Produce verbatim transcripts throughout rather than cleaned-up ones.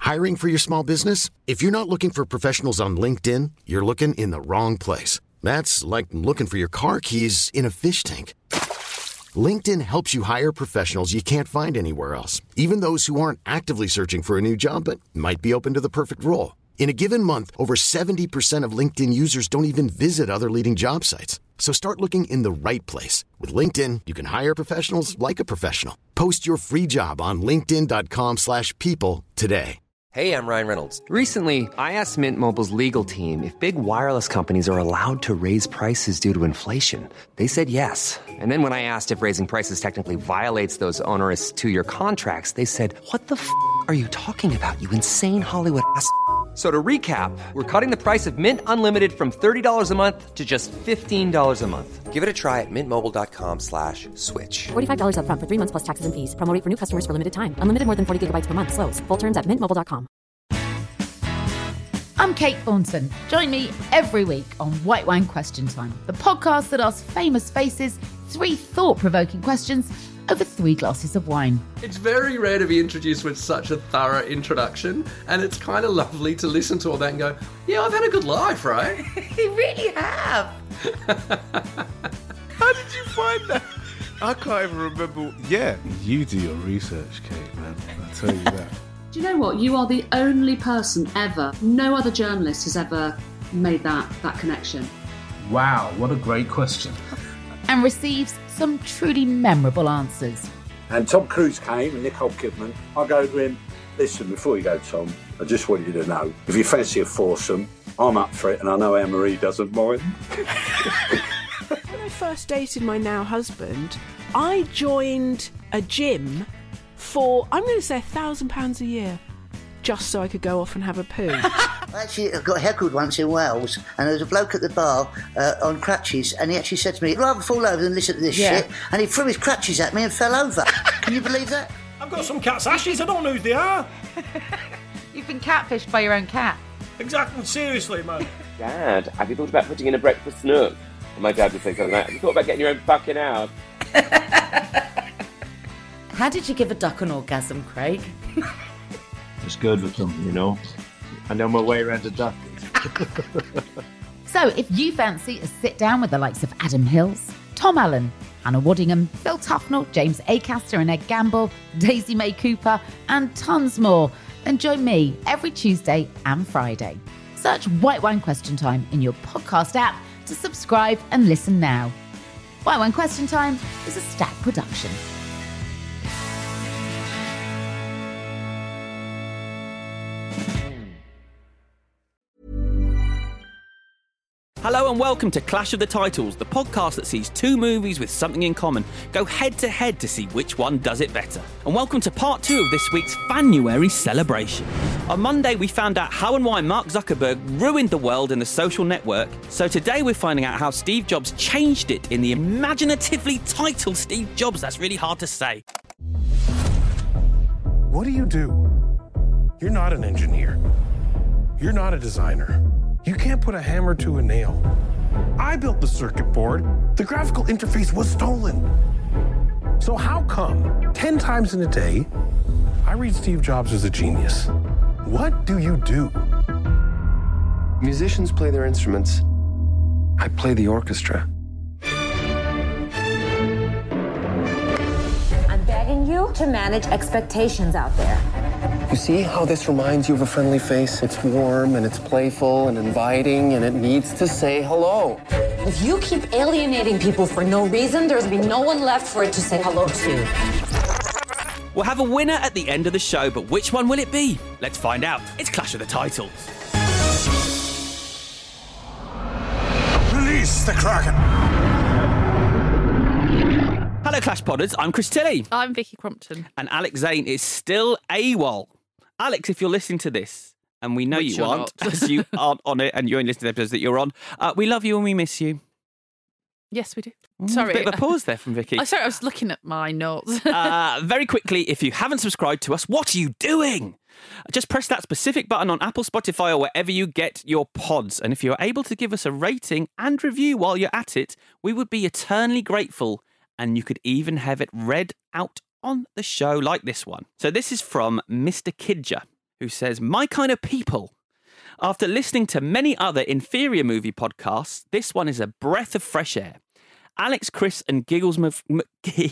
Hiring for your small business? If you're not looking for professionals on LinkedIn, you're looking in the wrong place. That's like looking for your car keys in a fish tank. LinkedIn helps you hire professionals you can't find anywhere else, even those who aren't actively searching for a new job but might be open to the perfect role. In a given month, over seventy percent of LinkedIn users don't even visit other leading job sites. So start looking in the right place. With LinkedIn, you can hire professionals like a professional. Post your free job on linkedin.com slash people today. Hey, I'm Ryan Reynolds. Recently, I asked Mint Mobile's legal team if big wireless companies are allowed to raise prices due to inflation. They said yes. And then when I asked if raising prices technically violates those onerous two-year contracts, they said, what the f*** are you talking about, you insane Hollywood ass f- So to recap, we're cutting the price of Mint Unlimited from thirty dollars a month to just fifteen dollars a month. Give it a try at mintmobile.com slash switch. forty-five dollars up front for three months plus taxes and fees. Promo rate for new customers for limited time. Unlimited more than forty gigabytes per month. Slows full terms at mint mobile dot com. I'm Kate Thornton. Join me every week on White Wine Question Time, the podcast that asks famous faces three thought-provoking questions over three glasses of wine. It's very rare to be introduced with such a thorough introduction, and it's kind of lovely to listen to all that and go, yeah, I've had a good life, right? You really have. How did you find that? I can't even remember. Yeah, you do your research, Kate, man. I tell you that. Do you know what? You are the only person ever, no other journalist has ever made that, that connection. Wow, what a great question. And receives some truly memorable answers. And Tom Cruise came and Nicole Kidman. I go to him, listen, before you go, Tom, I just want you to know, if you fancy a foursome, I'm up for it and I know Anne-Marie doesn't mind. When I first dated my now husband, I joined a gym for, I'm going to say, a thousand pounds a year, just so I could go off and have a poo. Actually, I got heckled once in Wales, and there was a bloke at the bar uh, on crutches, and he actually said to me, I'd rather fall over than listen to this Yeah. shit, and he threw his crutches at me and fell over. Can you believe that? I've got some cat's ashes, I don't know who they are. You've been catfished by your own cat. Exactly, seriously, man. Dad, have you thought about putting in a breakfast nook? And my dad would say something like, have you thought about getting your own fucking house? How did you give a duck an orgasm, Craig? It's good with them, you know. I know my way around a duck. So if you fancy a sit down with the likes of Adam Hills, Tom Allen, Hannah Waddingham, Phil Tufnell, James Acaster and Ed Gamble, Daisy May Cooper, and tons more, then join me every Tuesday and Friday. Search White Wine Question Time in your podcast app to subscribe and listen now. White Wine Question Time is a Stack production. Hello and welcome to Clash of the Titles, the podcast that sees two movies with something in common go head to head to see which one does it better. And welcome to part two of this week's Fanuary celebration. On Monday we found out how and why Mark Zuckerberg ruined the world in the social network. So today we're finding out how Steve Jobs changed it in the imaginatively titled Steve Jobs. That's really hard to say. What do you do? You're not an engineer. You're not a designer. You can't put a hammer to a nail. I built the circuit board. The graphical interface was stolen. So how come ten times in a day, I read Steve Jobs as a genius? What do you do? Musicians play their instruments. I play the orchestra. I'm begging you to manage expectations out there. You see how this reminds you of a friendly face? It's warm and it's playful and inviting and it needs to say hello. If you keep alienating people for no reason, there's going to be no one left for it to say hello to. We'll have a winner at the end of the show, but which one will it be? Let's find out. It's Clash of the Titles. Release the Kraken! Hello Clash Podders, I'm Chris Tilley. I'm Vicky Crompton. And Alex Zane is still AWOL. Alex, if you're listening to this, and we know Which you aren't, because you aren't on it and you're only listening to the episodes that you're on, uh, we love you and we miss you. Yes, we do. Mm, Sorry. A bit of a pause there from Vicky. I sorry, I was looking at my notes. uh, very quickly, if you haven't subscribed to us, what are you doing? Just press that specific button on Apple, Spotify, or wherever you get your pods. And if you're able to give us a rating and review while you're at it, we would be eternally grateful. And you could even have it read out on the show like this one. So this is from Mister Kidger, who says, "My kind of people. After listening to many other inferior movie podcasts, this one is a breath of fresh air. Alex, Chris, and Giggles Mc- McGee."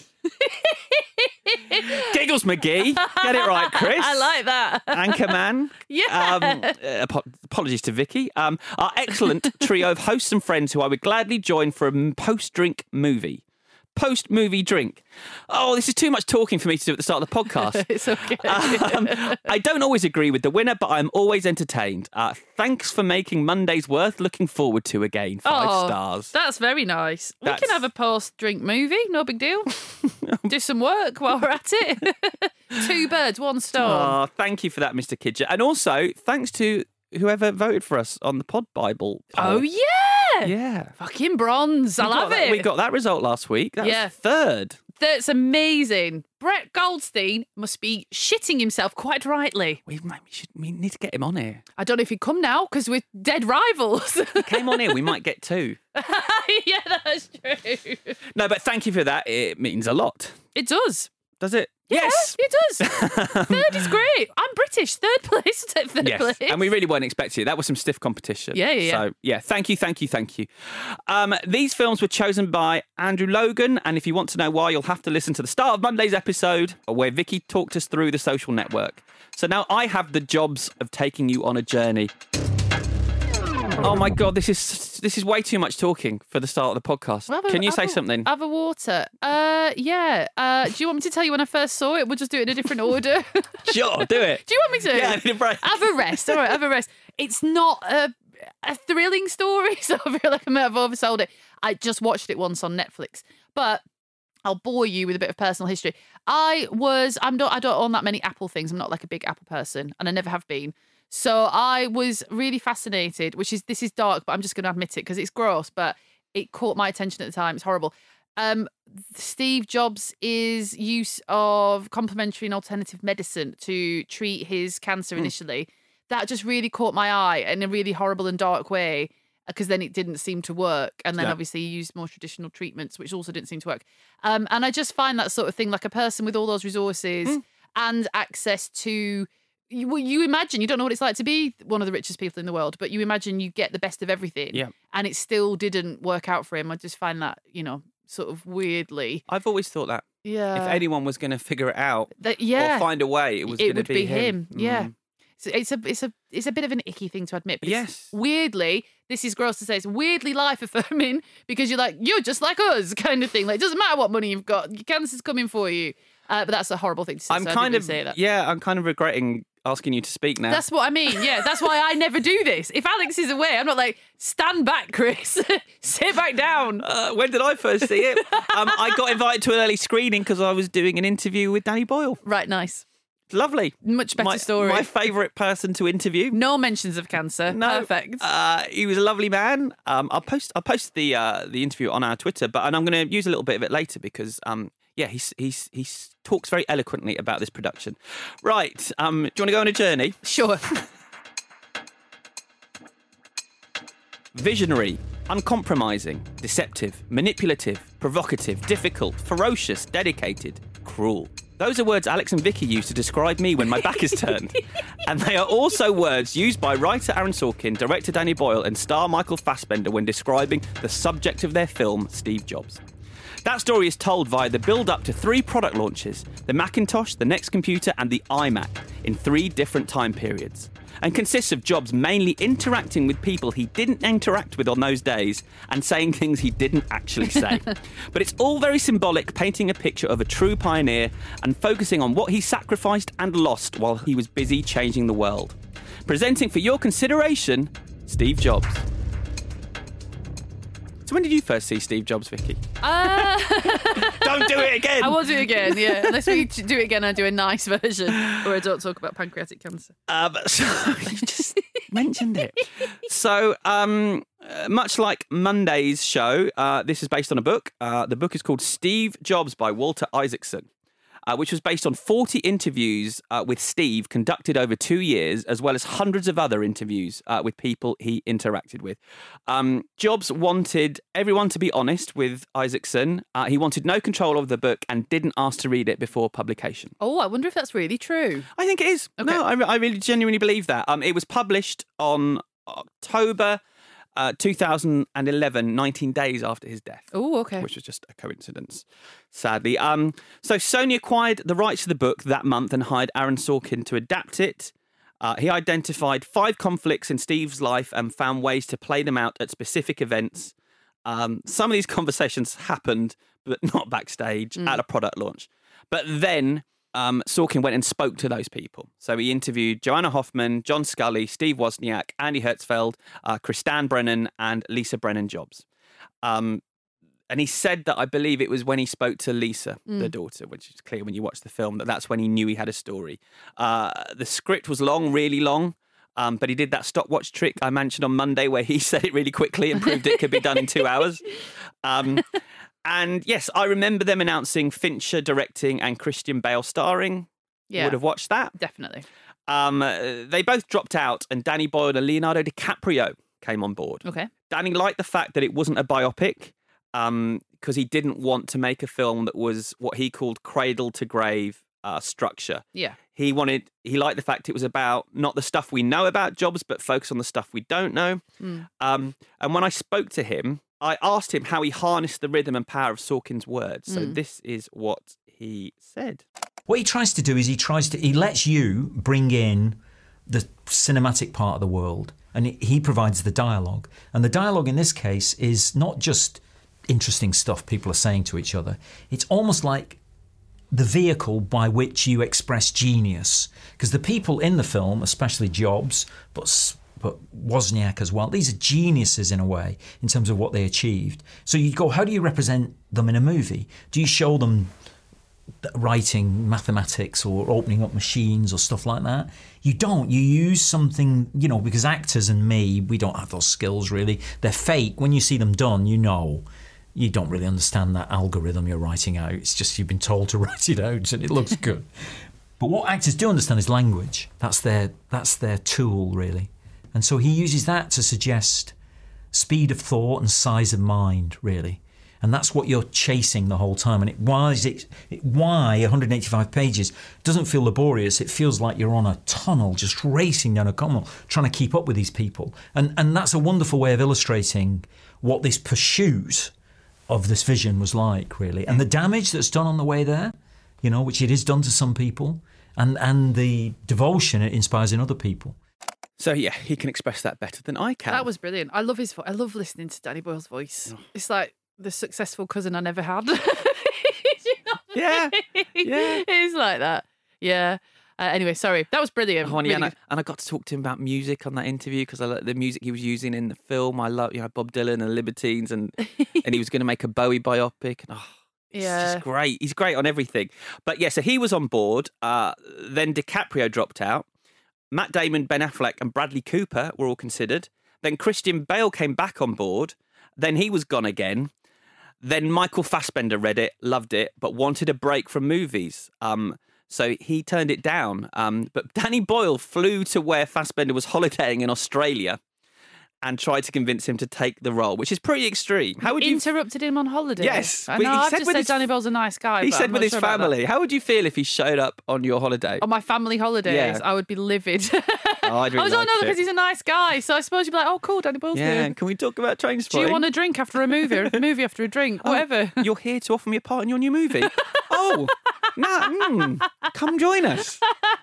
Giggles McGee. Get it right, Chris. I like that. Anchorman. Yeah. Um, uh, apo- apologies to Vicky. Um, our excellent trio of hosts and friends who I would gladly join for a post-drink movie. Post-movie drink. Oh, this is too much talking for me to do at the start of the podcast. It's okay. Um, I don't always agree with the winner, but I'm always entertained. Uh, thanks for making Mondays worth looking forward to again. Five Oh, stars. That's very nice. We That's- can have a post-drink movie. No big deal. Do some work while we're at it. Two birds, one stone. Oh, thank you for that, Mister Kidger. And also, thanks to whoever voted for us on the Pod Bible poll. Oh, yeah. Yeah. Fucking bronze. I We got love that- it. We got that result last week. That Yeah. was third. That's amazing. Brett Goldstein must be shitting himself quite rightly. We, we, should, we need to get him on here. I don't know if he'd come now because we're dead rivals. If he came on here, we might get two. Yeah, that's true. No, but thank you for that. It means a lot. It does. Does it? Yeah, Yes. it does. Third is great. I'm British. Third place. Take third Yes, place. and we really weren't expecting it. That was some stiff competition. Yeah, yeah, yeah. So, yeah, thank you, thank you, thank you. Um, these films were chosen by Andrew Logan, and if you want to know why, you'll have to listen to the start of Monday's episode where Vicky talked us through The Social Network. So now I have the jobs of taking you on a journey. Oh my God, this is this is way too much talking for the start of the podcast. Have a- Can you say have a- something? Have a water. Uh, yeah. Uh, do you want me to tell you when I first saw it? We'll just do it in a different order. Sure, do it. Do you want me to? Yeah, I need a break. Have a rest. All right, have a rest. It's not a, a thrilling story, so I feel like I might have oversold it. I just watched it once on Netflix, but I'll bore you with a bit of personal history. I was, I'm not, I don't own that many Apple things. I'm not like a big Apple person, and I never have been. So I was really fascinated, which is, this is dark, but I'm just going to admit it because it's gross, but it caught my attention at the time. It's horrible. Um, Steve Jobs' use of complementary and alternative medicine to treat his cancer Mm. initially, that just really caught my eye in a really horrible and dark way, because then it didn't seem to work. And then Yeah. obviously he used more traditional treatments, which also didn't seem to work. Um, and I just find that sort of thing, like a person with all those resources Mm. and access to, you, well, you imagine, you don't know what it's like to be one of the richest people in the world, but you imagine you get the best of everything. Yeah. And it still didn't work out for him. I just find that, you know, sort of weirdly. I've always thought that. Yeah. If anyone was going to figure it out That- yeah. or find a way, it was it going to would be, be him. Yeah. Mm. So it's a it's a it's a bit of an icky thing to admit, but Yes. it's weirdly, this is gross to say, it's weirdly life affirming because you're like, you're just like us, kind of thing. Like, it doesn't matter what money you've got, your cancer's coming for you. Uh, but that's a horrible thing to say. I'm so I kind didn't of say that. yeah. I'm kind of regretting asking you to speak now. That's what I mean. Yeah, that's why I never do this. If Alex is away, I'm not like, stand back, Chris. Sit back down. Uh, when did I first see it? um, I got invited to an early screening because I was doing an interview with Danny Boyle. Right, nice. Lovely. Much better my, story. My favourite person to interview. No mentions of cancer. No. Perfect. Uh, he was a lovely man. Um, I'll post I'll post the uh, the interview on our Twitter, but and I'm going to use a little bit of it later because um, yeah, he's he's he talks very eloquently about this production. Right. Um, do you want to go on a journey? Sure. Visionary, uncompromising, deceptive, manipulative, provocative, difficult, ferocious, dedicated, cruel. Those are words Alex and Vicky use to describe me when my back is turned. And they are also words used by writer Aaron Sorkin, director Danny Boyle, and star Michael Fassbender when describing the subject of their film, Steve Jobs. That story is told via the build-up to three product launches, the Macintosh, the Next Computer, and the iMac, in three different time periods, and consists of Jobs mainly interacting with people he didn't interact with on those days and saying things he didn't actually say. But it's all very symbolic, painting a picture of a true pioneer and focusing on what he sacrificed and lost while he was busy changing the world. Presenting for your consideration, Steve Jobs. So when did you first see Steve Jobs, Vicky? Uh, Don't do it again! I will do it again, yeah. Unless we do it again, I do a nice version where I don't talk about pancreatic cancer. Uh, but so, you just mentioned it. So, um, uh, much like Monday's show, uh, this is based on a book. Uh, the book is called Steve Jobs by Walter Isaacson. uh, which was based on forty interviews uh, with Steve conducted over two years, as well as hundreds of other interviews uh, with people he interacted with. Um, Jobs wanted everyone to be honest with Isaacson. Uh, he wanted no control of the book and didn't ask to read it before publication. Oh, I wonder if that's really true. I think it is. Okay. No, I, I really genuinely believe that. Um, it was published on October uh, two thousand eleven, nineteen days after his death. Oh, okay. Which was just a coincidence, sadly. Um, so Sony acquired the rights to the book that month and hired Aaron Sorkin to adapt it. Uh, he identified five conflicts in Steve's life and found ways to play them out at specific events. Um, some of these conversations happened, but not backstage, mm. at a product launch. But then um, Sorkin went and spoke to those people. So he interviewed Joanna Hoffman, John Scully, Steve Wozniak, Andy Hertzfeld, uh, Kristan Brennan, and Lisa Brennan Jobs. Um, and he said that I believe it was when he spoke to Lisa, mm. the daughter, which is clear when you watch the film, that that's when he knew he had a story. Uh, the script was long, really long. Um, but he did that stopwatch trick I mentioned on Monday where he said it really quickly and proved it could be done in two hours. Um, and yes, I remember them announcing Fincher directing and Christian Bale starring. Yeah. You would have watched that. Definitely. Um, uh, they both dropped out and Danny Boyle and Leonardo DiCaprio came on board. Okay. Danny liked the fact that it wasn't a biopic because um, he didn't want to make a film that was what he called cradle to grave uh, structure. Yeah. He wanted, he liked the fact it was about not the stuff we know about Jobs, but focus on the stuff we don't know. Mm. Um, and when I spoke to him, I asked him how he harnessed the rhythm and power of Sorkin's words. So Mm. this is what he said. What he tries to do is he tries to, he lets you bring in the cinematic part of the world and he, he provides the dialogue. And the dialogue in this case is not just interesting stuff people are saying to each other. It's almost like the vehicle by which you express genius. Because the people in the film, especially Jobs, but but Wozniak as well, these are geniuses in a way in terms of what they achieved. So you go, how do you represent them in a movie? Do you show them writing mathematics or opening up machines or stuff like that? You don't. You use something, you know, because actors and me, we don't have those skills really. They're fake. When you see them done, you know. You don't really understand that algorithm you're writing out. It's just you've been told to write it out and it looks good. But what actors do understand is language. That's their that's their tool, really. And so he uses that to suggest speed of thought and size of mind, really. And that's what you're chasing the whole time. And it, why is it, it why one hundred eighty-five pages doesn't feel laborious. It feels like you're on a tunnel, just racing down a tunnel, trying to keep up with these people. And and that's a wonderful way of illustrating what this pursuit of this vision was like, really. And the damage that's done on the way there, you know, which it is done to some people, and, and the devotion it inspires in other people. So, yeah, he can express that better than I can. That was brilliant. I love his voice. I love listening to Danny Boyle's voice. Oh. It's like the successful cousin I never had. Yeah, yeah. It's like that. Yeah. Uh, anyway, sorry. That was brilliant. Oh, and, yeah, Really and, I, and I got to talk to him about music on that interview because I like the music he was using in the film. I love, you know, Bob Dylan and Libertines, and and he was going to make a Bowie biopic. And, oh, it's Yeah. just great. He's great on everything. But yeah, so he was on board. Uh, then DiCaprio dropped out. Matt Damon, Ben Affleck, and Bradley Cooper were all considered. Then Christian Bale came back on board. Then he was gone again. Then Michael Fassbender read it, loved it, but wanted a break from movies. Um, so he turned it down. Um, but Danny Boyle flew to where Fassbender was holidaying in Australia and tried to convince him to take the role, which is pretty extreme. How would you... Interrupted him on holiday. Yes. I Well, know, he I've said just with said his- Danny Boyle's a nice guy. He but said I'm with not his sure about family. that. How would you feel if he showed up on your holiday? On my family holidays, Yeah. I would be livid. Oh, I'd really I was like on another it. because he's a nice guy. So I suppose you'd be like, oh, cool, Danny Boyle's Yeah, here. and can we talk about train Do spotting? you want a drink after a movie or a movie after a drink? Oh, Whatever. You're here to offer me a part in your new movie. Oh, no, mm, come join us.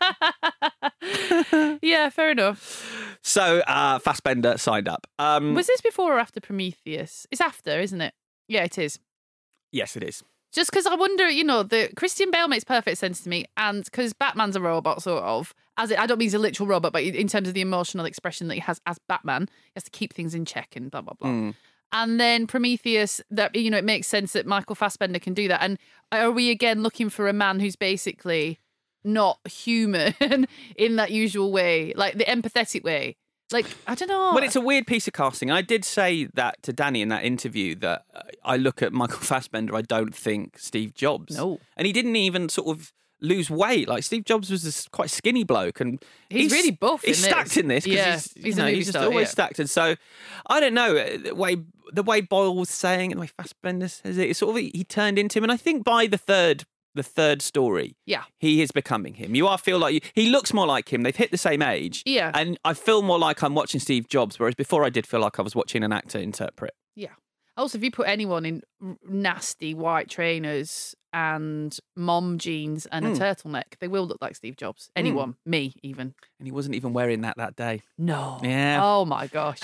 Yeah, fair enough. So uh, Fassbender signed up. Um, Was this before or after Prometheus? It's after, isn't it? Yeah, it is. yes, it is. Just because I wonder, you know, the Christian Bale makes perfect sense to me, and because Batman's a robot, sort of. As it, I don't mean he's a literal robot, but in terms of the emotional expression that he has as Batman, he has to keep things in check and blah blah blah. Mm. And then Prometheus, that you know, it makes sense that Michael Fassbender can do that. And are we again looking for a man who's basically not human in that usual way, like the empathetic way? Like, I don't know. Well, it's a weird piece of casting. I did say that to Danny in that interview that uh, I look at Michael Fassbender, I don't think Steve Jobs. No. And he didn't even sort of lose weight. Like, Steve Jobs was this quite skinny bloke. And He's really buff He's in stacked this. in this. 'cause Yeah, he's, he's you a know, movie he's just star, always yeah. stacked. And so, I don't know, uh, the way, the way Boyle was saying it, the way Fassbender says it, it's sort of, he turned into him. And I think by the third the third story, Yeah. he is becoming him. You are feel like you, he looks more like him. They've hit the same age. Yeah. And I feel more like I'm watching Steve Jobs, whereas before I did feel like I was watching an actor interpret. Yeah. Also, if you put anyone in r- nasty white trainers and mom jeans and Mm. a turtleneck, they will look like Steve Jobs. Anyone, me even. And he wasn't even wearing that that day. No. Yeah. Oh my gosh.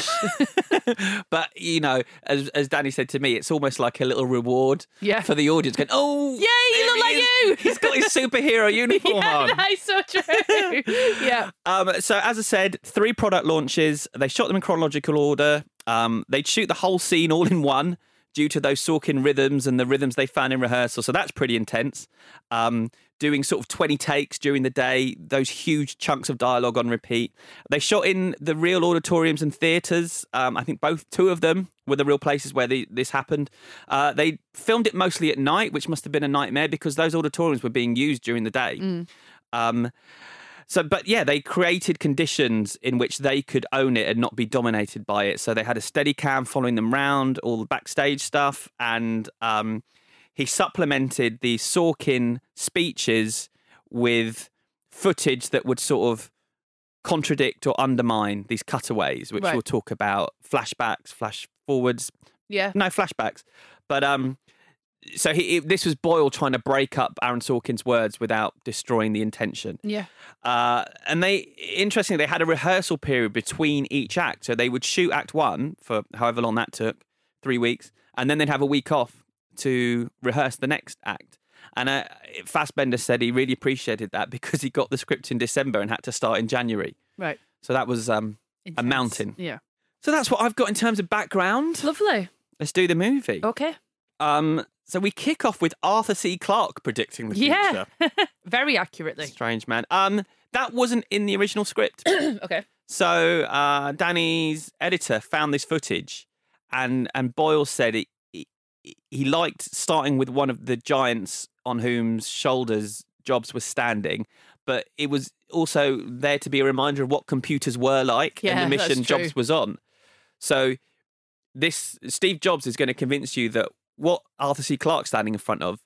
But, you know, as as Danny said to me, it's almost like a little reward Yeah. for the audience going, oh, Yay, you there look he like is. you. He's got his superhero uniform yeah, on. that's so true. yeah. Um, so, as I said, three product launches. They shot them in chronological order. Um, they'd shoot the whole scene all in one due to those Sorkin rhythms and the rhythms they found in rehearsal. So that's pretty intense. Um, doing sort of twenty takes during the day, those huge chunks of dialogue on repeat. They shot in the real auditoriums and theatres. Um, I think both, two of them were the real places where the, this happened. Uh, they filmed it mostly at night, which must have been a nightmare because those auditoriums were being used during the day. Mm. Um, so, but yeah, they created conditions in which they could own it and not be dominated by it. So they had a steady cam following them round, all the backstage stuff, and um, he supplemented the Sorkin speeches with footage that would sort of contradict or undermine these cutaways, which Right. we'll talk about, flashbacks, flash forwards. Yeah. No flashbacks, but um. So he, it, this was Boyle trying to break up Aaron Sorkin's words without destroying the intention. Yeah. Uh, and they, interestingly, they had a rehearsal period between each act. So they would shoot Act One for however long that took, three weeks, and then they'd have a week off to rehearse the next act. And uh, Fassbender said he really appreciated that because he got the script in December and had to start in January. Right. So that was um, a Intense. mountain. Yeah. So that's what I've got in terms of background. Lovely. Let's do the movie. Okay. Um, so we kick off with Arthur C. Clarke predicting the Yeah. future. Very accurately. Strange man. Um, that wasn't in the original script. Okay. So uh, Danny's editor found this footage, and and Boyle said it, he, he liked starting with one of the giants on whose shoulders Jobs was standing, but it was also there to be a reminder of what computers were like Yeah, and the that's mission true. Jobs was on. So this Steve Jobs is going to convince you that what Arthur C. Clarke's standing in front of,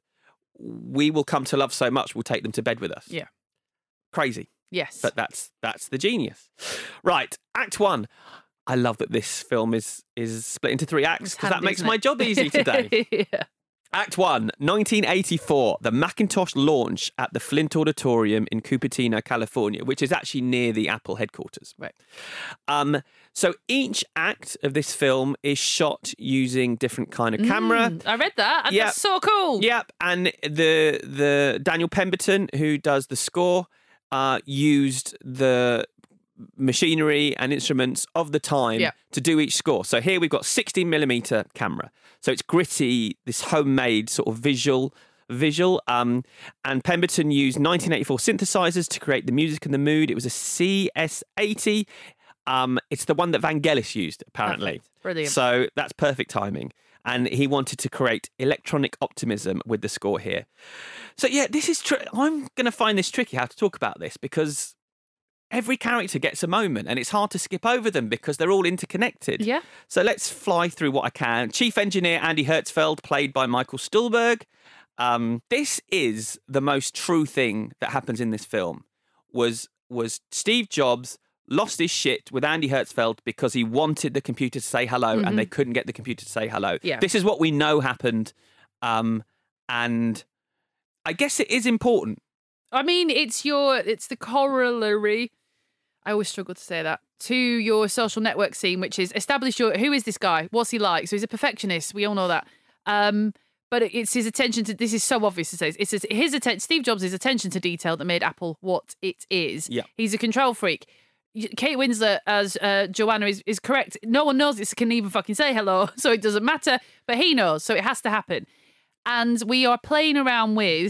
we will come to love so much, we'll take them to bed with us. Yeah. Crazy. Yes. But that's that's the genius. Right, Act One. I love that this film is is split into three acts It's because that handy, makes isn't my it? job easy today. yeah. Act One, nineteen eighty-four, the Macintosh launch at the Flint Auditorium in Cupertino, California, which is actually near the Apple headquarters. Right. Um, so each act of this film is shot using different kind of camera. Mm, I read that. And Yep. That's so cool. Yep, and the the Daniel Pemberton, who does the score, uh, used the machinery and instruments of the time Yeah. to do each score. So here we've got sixteen millimeter camera. So it's gritty, this homemade sort of visual visual. Um, and Pemberton used nineteen eighty-four synthesizers to create the music and the mood. It was a C S eighty. Um, it's the one that Vangelis used, apparently. Perfect. Brilliant. So that's perfect timing. And he wanted to create electronic optimism with the score here. So yeah, this is tr- I'm going to find this tricky how to talk about this because every character gets a moment and it's hard to skip over them because they're all interconnected. Yeah. So let's fly through what I can. Chief Engineer Andy Hertzfeld, played by Michael Stuhlbarg. Um, this is the most true thing that happens in this film. Was was Steve Jobs lost his shit with Andy Hertzfeld because he wanted the computer to say hello Mhm. and they couldn't get the computer to say hello. Yeah. This is what we know happened. Um, and I guess it is important. I mean, it's your, it's the corollary. I always struggle to say that to your social network scene, which is establish your, who is this guy? What's he like? So he's a perfectionist. We all know that. Um, but it's his attention to, this is so obvious to say, it's his, his attention, Steve Jobs' attention to detail that made Apple what it is. Yeah. He's a control freak. Kate Winslet as uh, Joanna is, is correct. No one knows this can even fucking say hello, so it doesn't matter. But he knows, so it has to happen. And we are playing around with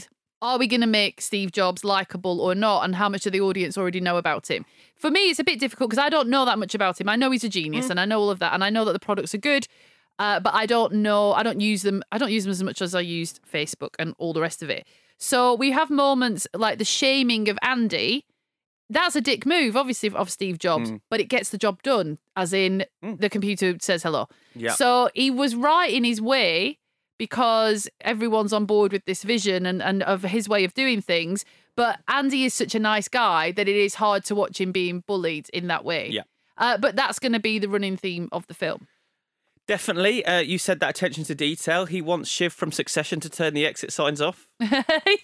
Are we going to make Steve Jobs likable or not? And how much do the audience already know about him? For me, it's a bit difficult because I don't know that much about him. I know he's a genius Mm. and I know all of that. And I know that the products are good. Uh, but I don't know, I don't use them. I don't use them as much as I used Facebook and all the rest of it. So we have moments like the shaming of Andy. That's a dick move, obviously, of Steve Jobs, Mm. but it gets the job done, as in the computer says hello. Yeah. So he was right in his way because everyone's on board with this vision and, and of his way of doing things. But Andy is such a nice guy that it is hard to watch him being bullied in that way. Yeah. Uh, but that's going to be the running theme of the film. Definitely. Uh, you said that attention to detail. He wants Shiv from Succession to turn the exit signs off. Yeah,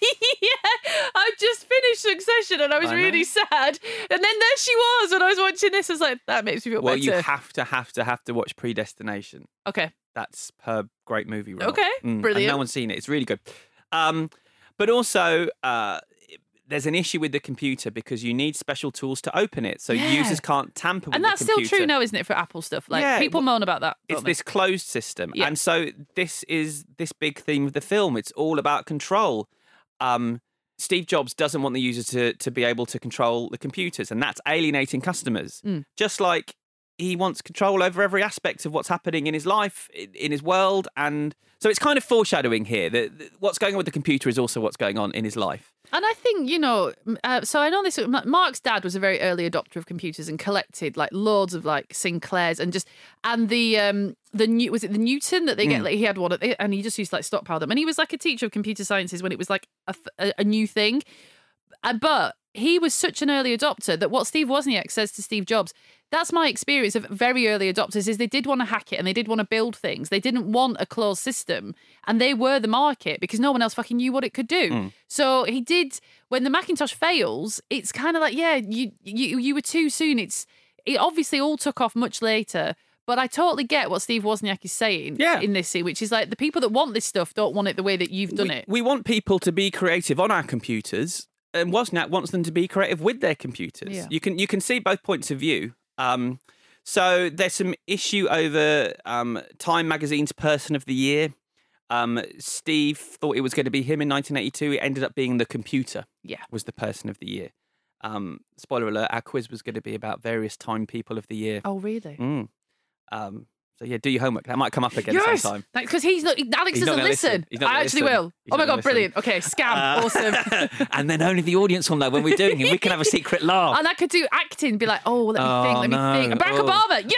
I just finished Succession and I was I know. really sad. And then there she was when I was watching this. I was like, that makes me feel Well, better. you have to, have to, have to watch Predestination. Okay. That's her great movie role. Okay, And brilliant. no one's seen it. It's really good. Um, but also, uh, there's an issue with the computer because you need special tools to open it. So Yeah. users can't tamper with And the that's still computer. true now, isn't it, for Apple stuff? Like, Yeah, people well, moan about that. It's don't they? this closed system. Yeah. And so this is this big theme of the film. It's all about control. Um, Steve Jobs doesn't want the user to, to be able to control the computers, and that's alienating customers. Mm. Just like he wants control over every aspect of what's happening in his life, in, in his world. And so it's kind of foreshadowing here that, that what's going on with the computer is also what's going on in his life. And I think, you know, uh, so I know this, Mark's dad was a very early adopter of computers and collected like loads of like Sinclairs and just, and the, um, the new, was it the Newton that they get, Mm. like he had one of it and he just used to like stockpile them. And he was like a teacher of computer sciences when it was like a, a, a new thing. Uh, but he was such an early adopter that what Steve Wozniak says to Steve Jobs, that's my experience of very early adopters, is they did want to hack it and they did want to build things. They didn't want a closed system and they were the market because no one else fucking knew what it could do. Mm. So he did, when the Macintosh fails, it's kind of like, yeah, you, you you were too soon. It's It obviously all took off much later. But I totally get what Steve Wozniak is saying Yeah. in this scene, which is like the people that want this stuff don't want it the way that you've done we, it. We want people to be creative on our computers, and Wozniak wants them to be creative with their computers. Yeah. You can you can see both points of view. Um, so there's some issue over um, Time Magazine's Person of the Year. Um, Steve thought it was going to be him in nineteen eighty-two. It ended up being the computer. Yeah. Was the Person of the Year. Um, spoiler alert: our quiz was going to be about various Time People of the Year. Oh, really? Mm. Um, so yeah, do your homework. That might come up again Yes! sometime. Because he's not, Alex He's not doesn't gonna listen. listen. He's not I gonna actually listen. will. He's Oh my not gonna God, brilliant. Okay, scam. Uh, awesome. And then only the audience will know when we're doing it. We can have a secret laugh. And I could do acting, be like, oh, let me Oh, think, let no. me think. Barack Oh. Obama,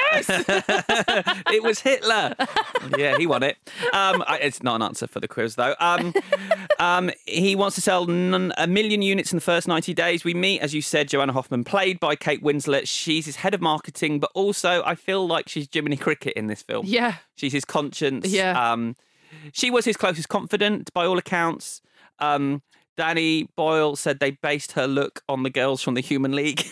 yes! It was Hitler. Yeah, he won it. Um, I- it's not an answer for the quiz, though. Um, um, he wants to sell n- a million units in the first ninety days. We meet, as you said, Joanna Hoffman, played by Kate Winslet. She's his head of marketing, but also I feel like she's Jiminy Cricket in this film. Yeah. She's his conscience. Yeah. Um, she was his closest confidant, by all accounts. Um, Danny Boyle said they based her look on the girls from the Human League.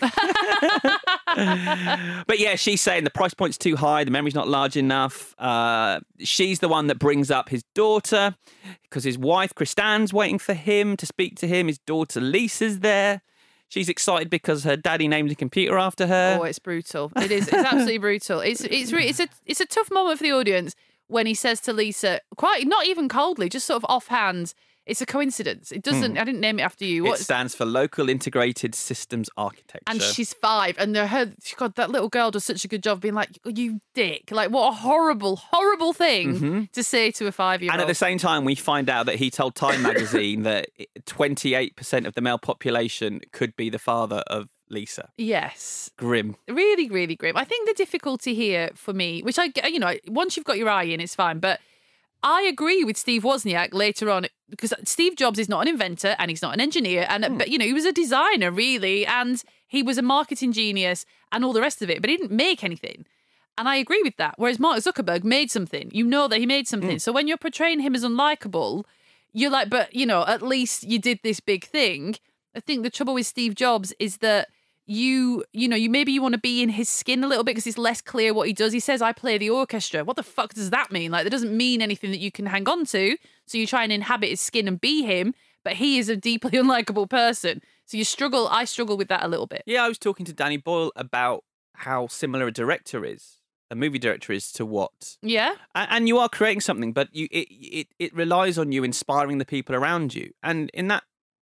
But yeah, she's saying the price point's too high, the memory's not large enough. Uh, she's the one that brings up his daughter because his wife, Kristan's waiting for him to speak to him. His daughter, Lisa's there. She's excited because her daddy named a computer after her. Oh, it's brutal. It is. It's absolutely brutal. It's it's re- it's a it's a tough moment for the audience when he says to Lisa, quite not even coldly, just sort of offhand, it's a coincidence. It doesn't. Hmm. I didn't name it after you. It What's- stands for Local Integrated Systems Architecture. And she's five, and they're her. God, that little girl does such a good job being like, "You dick!" Like, what a horrible, horrible thing Mhm. to say to a five-year-old. And at the same time, we find out that he told Time magazine that twenty-eight percent of the male population could be the father of Lisa. Yes. Grim. Really, really grim. I think the difficulty here for me, which I, you know, once you've got your eye in, it's fine. But I agree with Steve Wozniak later on because Steve Jobs is not an inventor and he's not an engineer, and but you know he was a designer really, and he was a marketing genius and all the rest of it, but he didn't make anything. And I agree with that. Whereas Mark Zuckerberg made something. You know that he made something. So when you're portraying him as unlikable, you're like, but you know, at least you did this big thing. I think the trouble with Steve Jobs is that you, you know, you maybe you want to be in his skin a little bit because it's less clear what he does. He says, I play the orchestra. What the fuck does that mean? Like, that doesn't mean anything that you can hang on to. So you try and inhabit his skin and be him, but he is a deeply unlikable person. So you struggle, I struggle with that a little bit. Yeah, I was talking to Danny Boyle about how similar a director is, a movie director is to what. Yeah. A- And you are creating something, but you it, it, it relies on you inspiring the people around you. And in that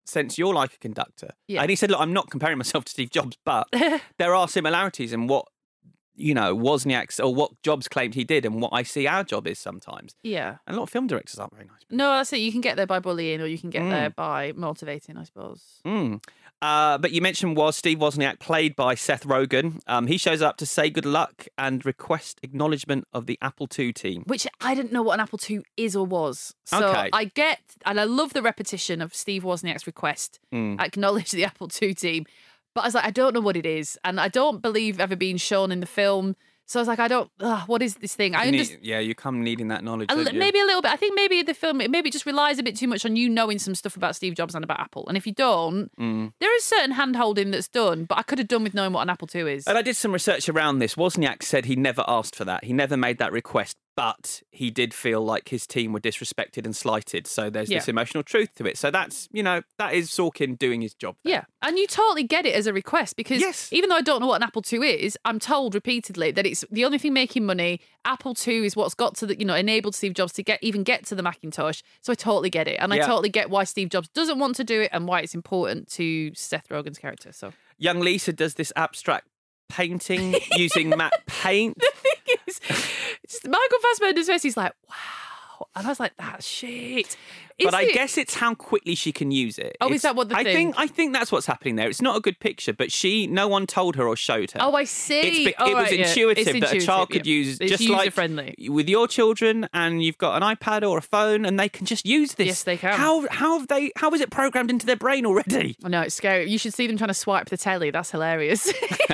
sense you're like a conductor. Yeah. And he said, look, I'm not comparing myself to Steve Jobs, but there are similarities in what, you know, Wozniak's or what Jobs claimed he did and what I see our job is sometimes. Yeah. And a lot of film directors aren't very nice. No, that's it. You can get there by bullying or you can get Mm. there by motivating, I suppose. Mm. Uh, but you mentioned was Steve Wozniak, played by Seth Rogen. Um, he shows up to say good luck and request acknowledgement of the Apple two team. Which I didn't know what an Apple two is or was. So Okay. I get, and I love the repetition of Steve Wozniak's request, Mm. acknowledge the Apple two team. But I was like, I don't know what it is. And I don't believe ever being shown in the film. So I was like, I don't, ugh, what is this thing? I You need- understand. yeah, you come needing that knowledge. A li- don't you? maybe a little bit. I think maybe the film it maybe just relies a bit too much on you knowing some stuff about Steve Jobs and about Apple. And if you don't, Mm. there is certain hand holding that's done, but I could have done with knowing what an Apple two is. And I did some research around this. Wozniak said he never asked for that. He never made that request, but he did feel like his team were disrespected and slighted. So there's this Yeah. emotional truth to it. So that's, you know, that is Sorkin doing his job. Yeah, and you totally get it as a request because even though I don't know what an Apple two is, I'm told repeatedly that it's the only thing making money. Apple two is what's got to the, you know, enabled Steve Jobs to get even get to the Macintosh. So I totally get it, and I Yeah. totally get why Steve Jobs doesn't want to do it and why it's important to Seth Rogen's character. So Young Lisa does this abstract painting using matte paint. it's just Michael Fassbender's face. He's like, wow, and I was like, that's shit. Is But I it- guess it's how quickly she can use it. Oh, is It's- that what the I thing- think I think that's what's happening there. It's not a good picture, but she no one told her or showed her. Oh, I see. It's be- Oh, it was right, yeah. intuitive It's that a child intuitive, could yeah. use It's just like user-friendly. with your children, and you've got an iPad or a phone, and they can just use this. Yes, they can. How how have they? How is it programmed into their brain already? I know it's scary. You should see them trying to swipe the telly. That's hilarious.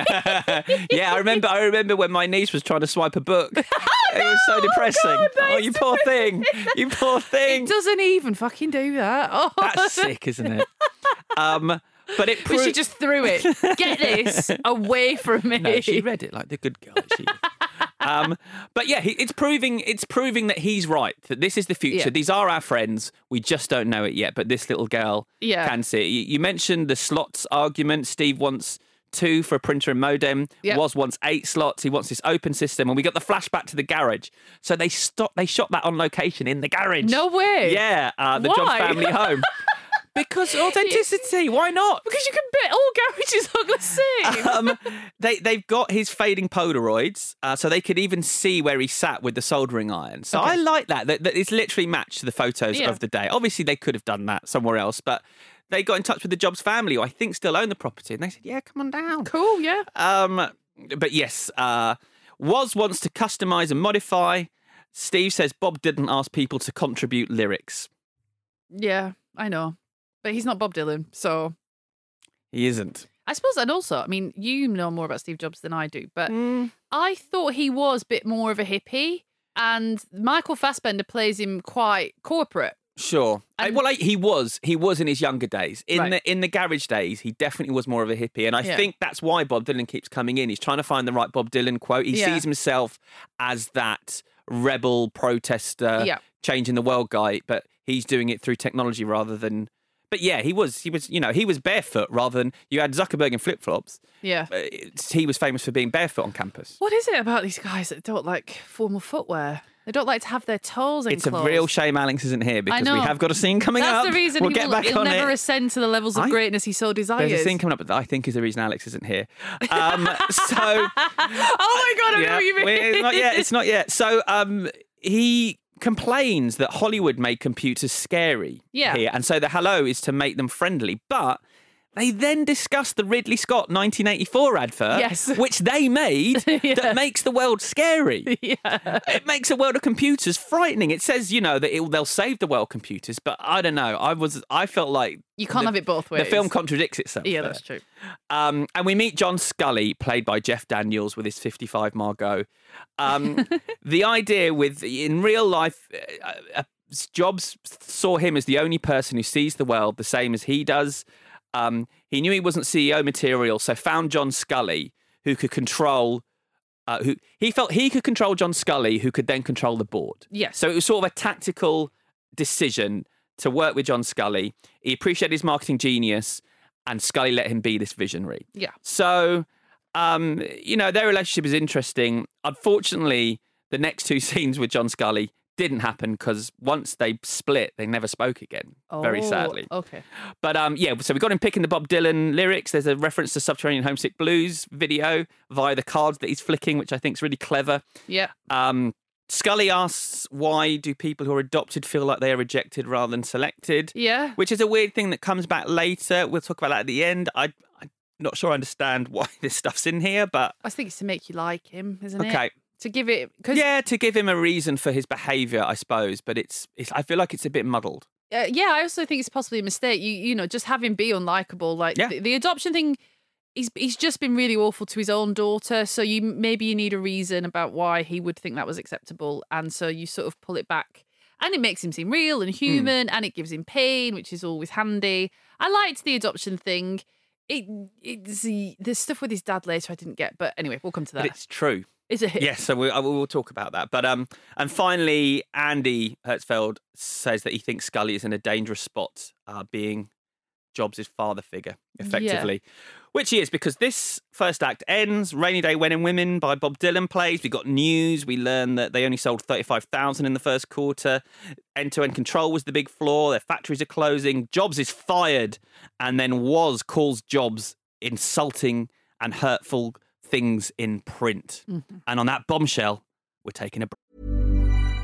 Yeah, I remember. I remember when my niece was trying to swipe a book. It was so depressing. Oh, you poor thing. You poor thing. It doesn't even fucking do that. Oh. That's sick, isn't it? Um, but it. But Pro- she just threw it. Get this away from me. No, she read it like the good girl. She um, but yeah, he, it's proving it's proving that he's right. That this is the future. Yeah. These are our friends. We just don't know it yet. But this little girl Yeah. can see it. You, you mentioned the slots argument. Steve wants two for a printer and modem. Yep. Was wants eight slots. He wants this open system. And we got the flashback to the garage. So they stopped. They shot that on location in the garage. No way. Yeah, uh, the John Why? family home. Because authenticity. Why not? Because you can bet all garages look the same. um, they they've got his fading Polaroids, uh, so they could even see where he sat with the soldering iron. So Okay. I like that, that. That it's literally matched to the photos Yeah. of the day. Obviously, they could have done that somewhere else, but they got in touch with the Jobs family, who I think still own the property, and they said, "Yeah, come on down." Cool, yeah. Um, but yes, uh, Woz wants to customize and modify. Steve says Bob didn't ask people to contribute lyrics. Yeah, I know. But he's not Bob Dylan, so He isn't. I suppose, and also, I mean, you know more about Steve Jobs than I do, but Mm. I thought he was a bit more of a hippie, and Michael Fassbender plays him quite corporate. Sure. I- well, I, he was. He was in his younger days. In Right. the in the garage days, he definitely was more of a hippie, and I Yeah. think that's why Bob Dylan keeps coming in. He's trying to find the right Bob Dylan quote. He Yeah. sees himself as that rebel protester, Yeah. changing the world guy, but he's doing it through technology rather than. But yeah, he was. He was. You know, he was barefoot rather than you had Zuckerberg in flip flops. Yeah. He was famous for being barefoot on campus. What is it about these guys that don't like formal footwear? They don't like to have their toes It's a enclosed. real shame Alex isn't here because we know. have got a scene coming That's up. the reason we'll he get will, back he'll on never it. ascend to the levels of I- greatness he so desires. There's a scene coming up that I think is the reason Alex isn't here. Um, so, oh my god, I know yeah, what you mean. we- it's not yet. It's not yet. So, um, he complains that Hollywood made computers scary Yeah. here, and so the hello is to make them friendly. But they then discuss the Ridley Scott nineteen eighty-four advert, Yes. which they made, that makes the world scary. Yeah. It makes a world of computers frightening. It says, you know, that it, they'll save the world computers, but I don't know. I was, I felt like You can't the- have it both ways. The film contradicts itself. Yeah, there. that's true. Um, and we meet John Scully, played by Jeff Daniels, with his fifty-five Margot. Um, the idea with, in real life, uh, uh, Jobs saw him as the only person who sees the world the same as he does. Um, he knew he wasn't C E O material, so found John Scully, who could control. Uh, who he felt he could control John Scully, who could then control the board. Yes. So it was sort of a tactical decision to work with John Scully. He appreciated his marketing genius, and Scully let him be this visionary. Yeah. So, um, you know, their relationship is interesting. Unfortunately, the next two scenes with John Scully didn't happen because once they split, they never spoke again, very Oh, sadly. okay. But um, yeah, so we got him picking the Bob Dylan lyrics. There's a reference to Subterranean Homesick Blues video via the cards that he's flicking, which I think is really clever. Yeah. Um, Scully asks, why do people who are adopted feel like they are rejected rather than selected? Yeah. Which is a weird thing that comes back later. We'll talk about that at the end. I, I'm not sure I understand why this stuff's in here, but... I think it's to make you like him, isn't it? Okay. To give it... Cause, Yeah, to give him a reason for his behaviour, I suppose. But it's, it's, I feel like it's a bit muddled. Uh, yeah, I also think it's possibly a mistake. You you know, just have him be unlikable. Like Yeah. the, the adoption thing, he's he's just been really awful to his own daughter. So you maybe you need a reason about why he would think that was acceptable, and so you sort of pull it back, and it makes him seem real and human, and it gives him pain, which is always handy. I liked the adoption thing. It it's the, the stuff with his dad later I didn't get, but anyway, we'll come to that. But it's true. Is it? Yes, so we, I will we'll talk about that. But um, and finally, Andy Hertzfeld says that he thinks Scully is in a dangerous spot, uh, being Jobs' father figure, effectively. Yeah. Which he is, because this first act ends. Rainy Day When and Women by Bob Dylan plays. We got news. We learn that they only sold thirty-five thousand in the first quarter. End-to-end control was the big flaw. Their factories are closing. Jobs is fired, and then Was calls Jobs insulting and hurtful things in print. Mm-hmm. And on that bombshell, we're taking a break.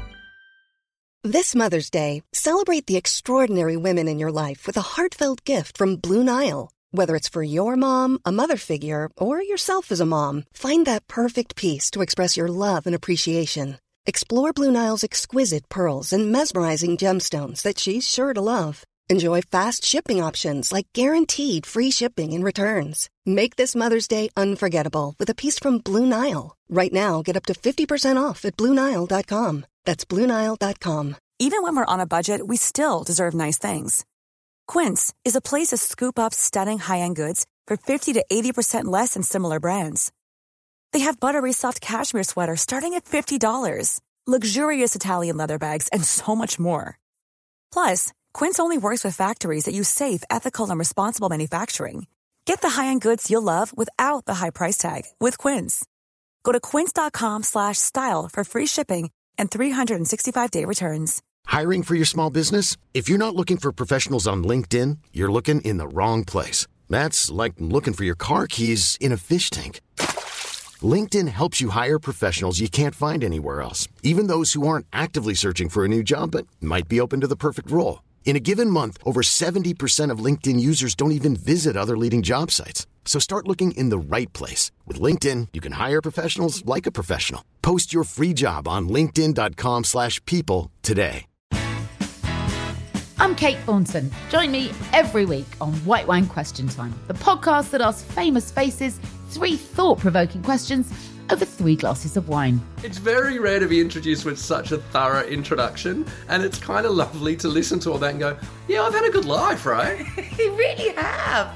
This Mother's Day, celebrate the extraordinary women in your life with a heartfelt gift from Blue Nile. Whether it's for your mom, a mother figure, or yourself as a mom, find that perfect piece to express your love and appreciation. Explore Blue Nile's exquisite pearls and mesmerizing gemstones that she's sure to love. Enjoy fast shipping options like guaranteed free shipping and returns. Make this Mother's Day unforgettable with a piece from Blue Nile. Right now, get up to fifty percent off at Blue Nile dot com. That's Blue Nile dot com. Even when we're on a budget, we still deserve nice things. Quince is a place to scoop up stunning high-end goods for fifty to eighty percent less than similar brands. They have buttery soft cashmere sweaters starting at fifty dollars, luxurious Italian leather bags, and so much more. Plus, Quince only works with factories that use safe, ethical, and responsible manufacturing. Get the high-end goods you'll love without the high price tag with Quince. Go to quince.com slash style for free shipping and three sixty-five day returns. Hiring for your small business? If you're not looking for professionals on LinkedIn, you're looking in the wrong place. That's like looking for your car keys in a fish tank. LinkedIn helps you hire professionals you can't find anywhere else, even those who aren't actively searching for a new job but might be open to the perfect role. In a given month, over seventy percent of LinkedIn users don't even visit other leading job sites. So start looking in the right place. With LinkedIn, you can hire professionals like a professional. Post your free job on linkedin dot com slash people today. I'm Kate Thornton. Join me every week on White Wine Question Time, the podcast that asks famous faces three thought-provoking questions over three glasses of wine. It's very rare to be introduced with such a thorough introduction, and it's kind of lovely to listen to all that and go, yeah, I've had a good life, right? You really have.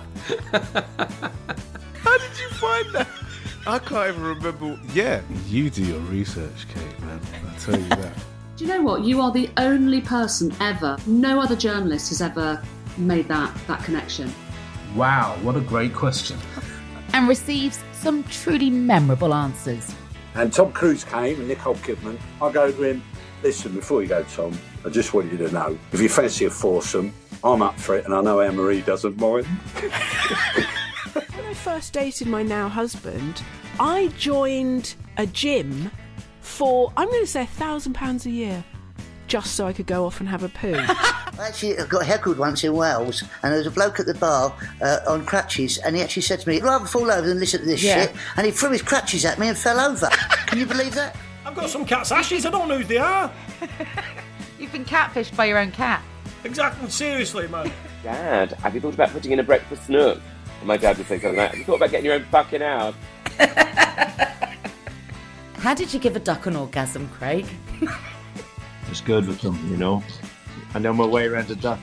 How did you find that? I can't even remember. Yeah, you do your research, Kate, man. I tell you that. Do you know what? You are the only person ever, no other journalist has ever made that, that connection. Wow, what a great question. And receives some truly memorable answers. And Tom Cruise came and Nicole Kidman. I go to him, listen, before you go, Tom, I just want you to know, if you fancy a foursome, I'm up for it, and I know Anne-Marie doesn't mind. When I first dated my now husband, I joined a gym for, I'm going to say, a thousand pounds a year, just so I could go off and have a poo. Actually, I got heckled once in Wales, and there was a bloke at the bar uh, on crutches, and he actually said to me, I'd rather fall over than listen to this Yeah. shit, and he threw his crutches at me and fell over. Can you believe that? I've got some cat's ashes, I don't know who they are. You've been catfished by your own cat. Exactly, seriously, man. Dad, have you thought about putting in a breakfast nook? And my dad would say something like, have you thought about getting your own fucking house? How did you give a duck an orgasm, Craig? It's good with them, you know. I know my way around a duck.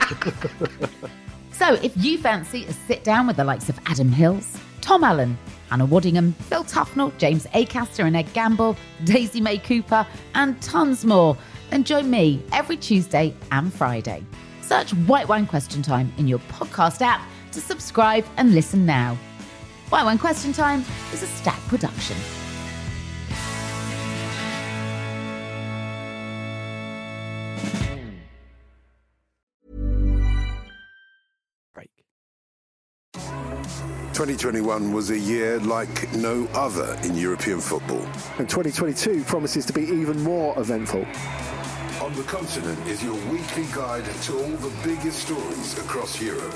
So if you fancy a sit down with the likes of Adam Hills, Tom Allen, Hannah Waddingham, Phil Tufnell, James Acaster and Ed Gamble, Daisy May Cooper, and tons more, then join me every Tuesday and Friday. Search White Wine Question Time in your podcast app to subscribe and listen now. White Wine Question Time is a Stack production. twenty twenty-one was a year like no other in European football. And twenty twenty-two promises to be even more eventful. On the Continent is your weekly guide to all the biggest stories across Europe.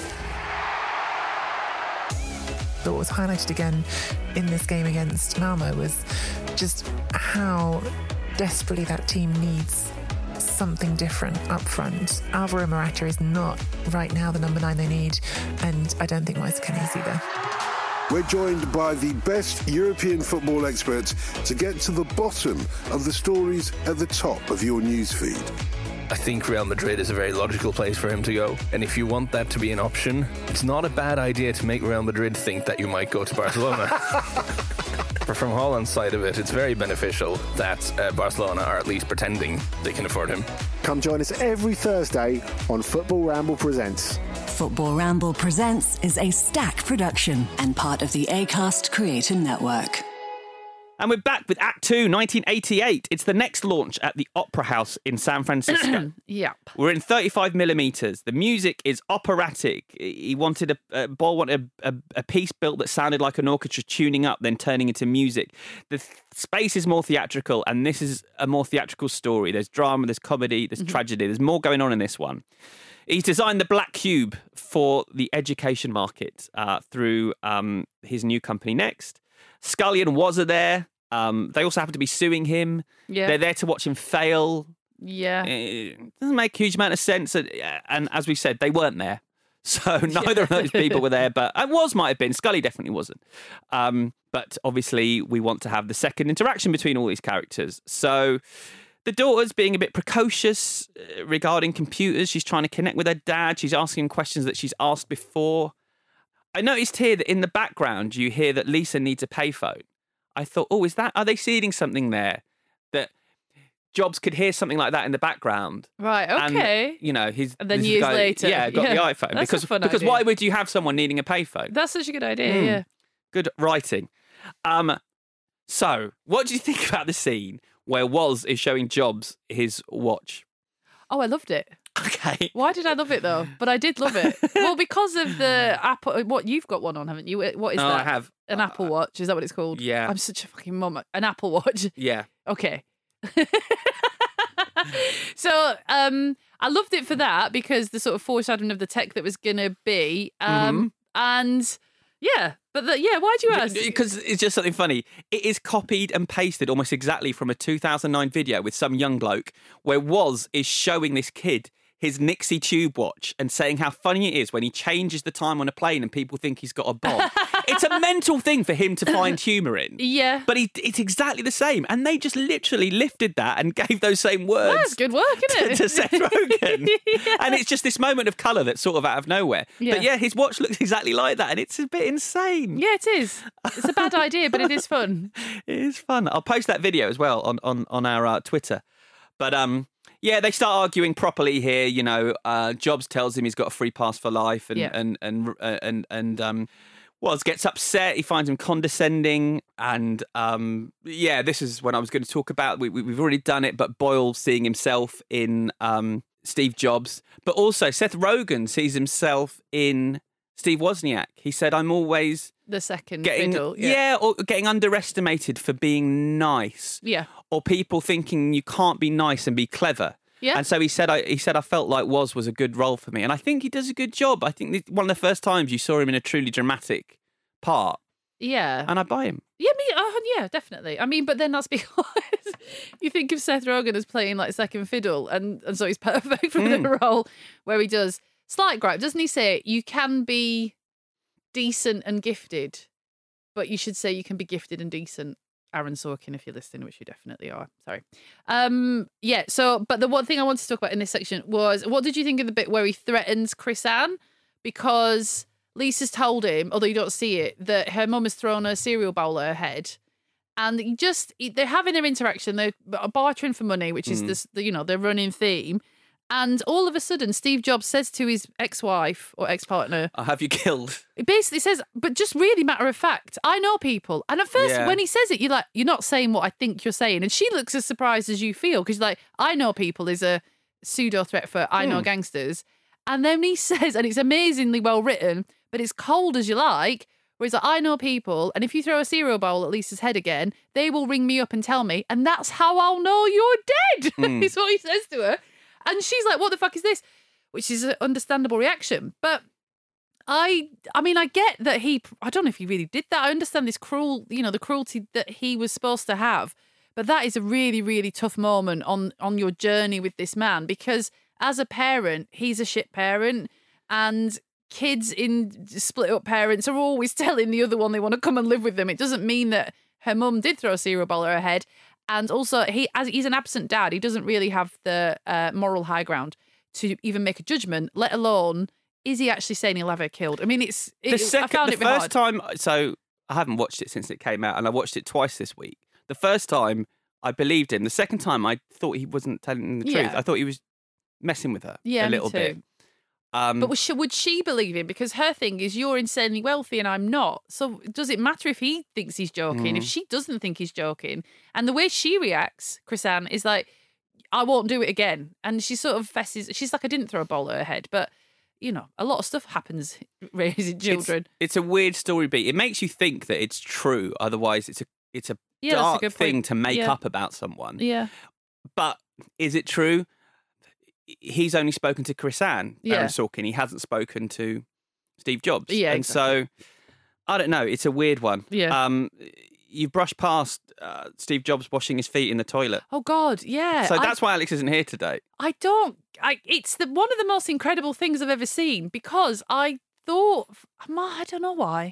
What was highlighted again in this game against Malmo was just how desperately that team needs something different up front. Alvaro Morata is not right now the number nine they need, and I don't think Moise Kean is either. We're joined by the best European football experts to get to the bottom of the stories at the top of your newsfeed. I think Real Madrid is a very logical place for him to go. And if you want that to be an option, it's not a bad idea to make Real Madrid think that you might go to Barcelona. But from Haaland's side of it, it's very beneficial that uh, Barcelona are at least pretending they can afford him. Come join us every Thursday on Football Ramble Presents. Football Ramble Presents is a Stack production and part of the Acast Creator Network. And we're back with Act Two, nineteen eighty-eight. It's the next launch at the Opera House in San Francisco. Yep. We're in thirty-five millimeters. The music is operatic. He wanted a, uh, Boyle wanted a, a, a piece built that sounded like an orchestra tuning up, then turning into music. The th- space is more theatrical, and this is a more theatrical story. There's drama, there's comedy, there's mm-hmm. tragedy. There's more going on in this one. He's designed the Black Cube for the education market uh, through um, his new company, Next. Scully and Woz are there. Um, they also happen to be suing him. Yeah. They're there to watch him fail. Yeah. It doesn't make a huge amount of sense. And as we said, they weren't there. So neither of those people were there. But and Woz might have been. Scully definitely wasn't. Um, but obviously, we want to have the second interaction between all these characters. So the daughter's being a bit precocious regarding computers. She's trying to connect with her dad. She's asking him questions that she's asked before. I noticed here that in the background, you hear that Lisa needs a payphone. I thought, oh, is that, are they seeding something there? That Jobs could hear something like that in the background. Right, okay. And, you know, he's... And then this years guy, later. Yeah, got yeah. the iPhone. That's because a fun because idea. why would you have someone needing a payphone? That's such a good idea, Mm. yeah. Good writing. Um, so, what do you think about the scene where Woz is showing Jobs his watch? Oh, I loved it. Okay. Why did I love it, though? But I did love it. Well, because of the Apple... What, you've got one on, haven't you? What is Oh, that? I have. An Apple Watch. Is that what it's called? Yeah. I'm such a fucking mum. An Apple Watch. Yeah. Okay. So um, I loved it for that because the sort of foreshadowing of the tech that was going to be. Um, Mhm. And yeah, but the, yeah, why'd you ask? Because it's just something funny. It is copied and pasted almost exactly from a two thousand nine video with some young bloke where Woz is showing this kid his Nixie tube watch and saying how funny it is when he changes the time on a plane and people think he's got a bomb. It's a mental thing for him to find humour in. Yeah. But he, it's exactly the same. And they just literally lifted that and gave those same words. That's good work, isn't to, it? to Seth Rogen. Yeah. And it's just this moment of colour that's sort of out of nowhere. Yeah. But yeah, his watch looks exactly like that and it's a bit insane. Yeah, it is. It's a bad idea, but it is fun. It is fun. I'll post that video as well on, on, on our uh, Twitter. But um, yeah, they start arguing properly here. You know, uh, Jobs tells him he's got a free pass for life, and Yeah. and and uh, and and um, Woz gets upset. He finds him condescending, and um, yeah, this is when I was going to talk about. We, we, we've already done it, but Boyle seeing himself in um, Steve Jobs, but also Seth Rogen sees himself in Steve Wozniak. He said, "I'm always." The second Getting, fiddle. yeah. Yeah. or getting underestimated for being nice. Yeah. Or people thinking you can't be nice and be clever. Yeah. And so he said, I, he said, I felt like Woz was a good role for me. And I think he does a good job. I think this, one of the first times you saw him in a truly dramatic part. Yeah. And I buy him. Yeah, me, uh, yeah, definitely. I mean, but then that's because you think of Seth Rogen as playing like second fiddle, and, and so he's perfect for Mm. the role where he does. Slight gripe, doesn't he say you can be decent and gifted, but you should say you can be gifted and decent? Aaron Sorkin, if you're listening, which you definitely are. Sorry. Um, yeah, so, but the one thing I wanted to talk about in this section was, what did you think of the bit where he threatens Chris Ann? Because Lisa's told him, although you don't see it, that her mum has thrown a cereal bowl at her head. And he just, they're having their interaction, they're bartering for money, which is Mm. this, the, you know, their running theme. And all of a sudden, Steve Jobs says to his ex-wife or ex-partner, I'll have you killed. it basically says, but just really matter of fact, I know people. And at first, Yeah. when he says it, you're like, you're not saying what I think you're saying. And she looks as surprised as you feel, because like, I know people is a pseudo threat for I know Hmm. gangsters. And then he says, and it's amazingly well written, but it's cold as you like. Whereas like, I know people, and if you throw a cereal bowl at Lisa's head again, they will ring me up and tell me, and that's how I'll know you're dead. Mm. Is what he says to her. And she's like, what the fuck is this? Which is an understandable reaction. But I I mean, I get that he, I don't know if he really did that. I understand this cruel, you know, the cruelty that he was supposed to have. But that is a really, really tough moment on, on your journey with this man, because as a parent, he's a shit parent, and kids in split up parents are always telling the other one they want to come and live with them. It doesn't mean that her mum did throw a cereal bowl at her head. And also, he as he's an absent dad, he doesn't really have the uh, moral high ground to even make a judgment, let alone is he actually saying he'll have her killed. I mean, it's it, the second, I found the it a bit first hard. time. So I haven't watched it since it came out, and I watched it twice this week. The first time I believed him. The second time I thought he wasn't telling the truth. Yeah. I thought he was messing with her Yeah, a me little too. bit. Um, But would she, would she believe him? Because her thing is, you're insanely wealthy and I'm not. So does it matter if he thinks he's joking? Mm. If she doesn't think he's joking? And the way she reacts, Chris-Anne, is like, I won't do it again. And she sort of fesses. She's like, I didn't throw a bowl at her head. But, you know, a lot of stuff happens raising children. It's, it's a weird story beat. It makes you think that it's true. Otherwise, it's a it's a Yeah, that's a dark good thing point. to make Yeah. up about someone. Yeah. But is it true? He's only spoken to Chris-Anne, Yeah. Aaron Sorkin. He hasn't spoken to Steve Jobs. Yeah, And exactly. so, I don't know. It's a weird one. Yeah. Um, you've brushed past uh, Steve Jobs washing his feet in the toilet. Oh, God, yeah. So I- that's why Alex isn't here today. I don't. I. It's the one of the most incredible things I've ever seen, because I thought, I don't know why.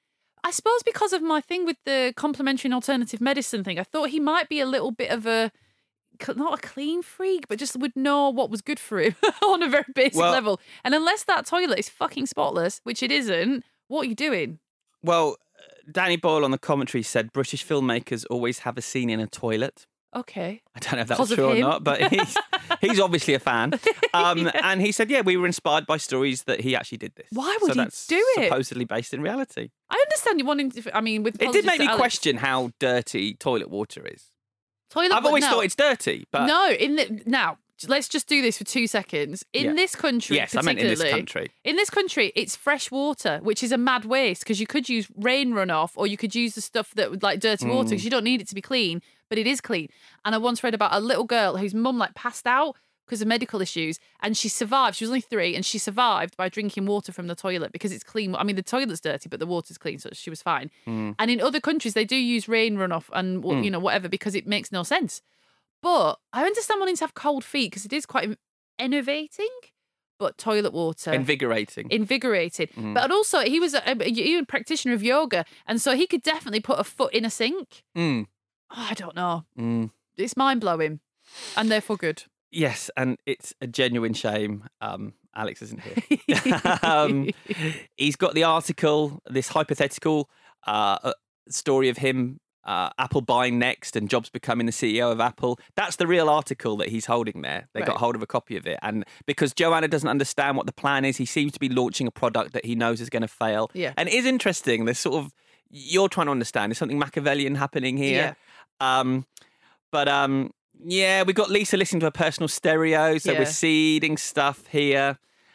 I suppose because of my thing with the complementary and alternative medicine thing, I thought he might be a little bit of a, not a clean freak, but just would know what was good for him on a very basic Well- level. And unless that toilet is fucking spotless, which it isn't, what are you doing? Well, Danny Boyle on the commentary said British filmmakers always have a scene in a toilet. Okay. I don't know if that's Because of true or him. not, but he's he's obviously a fan. Um, And he said, yeah, we were inspired by stories that he actually did this. Why would so he that's do it? supposedly based in reality. I understand you wanting to. I mean, with It did apologies make to me Alex, question how dirty toilet water is. Toilet I've wa- always no. thought it's dirty, but no. In the, now, let's just do this for two seconds. In Yeah. this country, Yes, I meant in this particularly- country. In this country, it's fresh water, which is a mad waste, because you could use rain runoff, or you could use the stuff that would like dirty water, Mm. because you don't need it to be clean, but it is clean. And I once read about a little girl whose mum like passed out because of medical issues, and she survived. She was only three, and she survived by drinking water from the toilet because it's clean. I mean, the toilet's dirty, but the water's clean, so she was fine. Mm. And in other countries, they do use rain runoff and Mm. you know whatever, because it makes no sense. But I understand wanting to have cold feet because it is quite enervating. But toilet water, invigorating. invigorating. Mhm. But also, he was a, a, a practitioner of yoga, and so he could definitely put a foot in a sink. Mm. Oh, I don't know. Mm. It's mind blowing, and therefore good. Yes, and it's a genuine shame um, Alex isn't here. um, he's got the article, this hypothetical uh, uh, story of him, uh, Apple buying Next and Jobs becoming the C E O of Apple. That's the real article that he's holding there. They Right. got hold of a copy of it. And because Joanna doesn't understand what the plan is, he seems to be launching a product that he knows is going to fail. Yeah. And it is interesting. There's sort of, you're trying to understand, there's something Machiavellian happening here. Um, but um, yeah, we got Lisa listening to her personal stereo, so Yeah. we're seeding stuff here.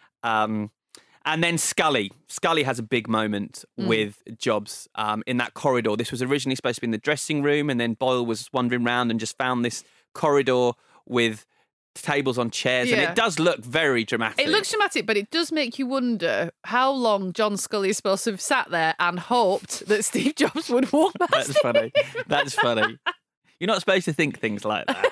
Um, and then Scully. Scully has a big moment Mm. with Jobs um, in that corridor. This was originally supposed to be in the dressing room, and then Boyle was wandering around and just found this corridor with tables on chairs, and Yeah. it does look very dramatic. It looks dramatic, but it does make you wonder how long John Scully is supposed to have sat there and hoped that Steve Jobs would walk past That's him. funny. That's funny. You're not supposed to think things like that.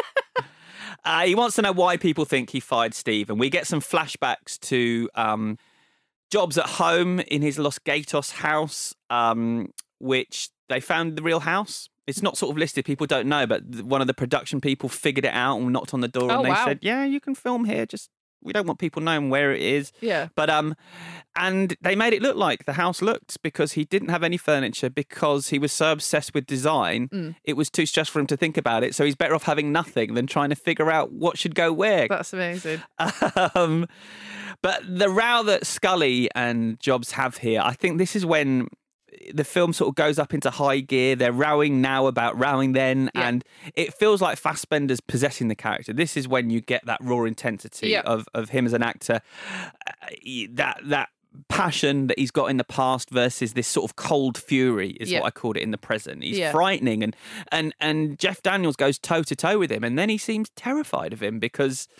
Uh, he wants to know why people think he fired Steve, and we get some flashbacks to um, Jobs at home in his Los Gatos house, um, which they found the real house. It's not sort of listed, people don't know, but th- one of the production people figured it out and knocked on the door, Oh, and they wow. said, yeah, you can film here, just we don't want people knowing where it is. Yeah. But um, and they made it look like the house looked, because he didn't have any furniture, because he was so obsessed with design, Mm. it was too stressful for him to think about it. So he's better off having nothing than trying to figure out what should go where. That's amazing. Um, but the row that Scully and Jobs have here, I think this is when the film sort of goes up into high gear. They're rowing now about rowing then, Yeah. and it feels like Fassbender's possessing the character. This is when you get that raw intensity Yeah. of, of him as an actor. Uh, that that passion that he's got in the past versus this sort of cold fury is Yeah. what I called it in the present. He's Yeah. frightening, and and and Jeff Daniels goes toe to toe with him, and then he seems terrified of him because,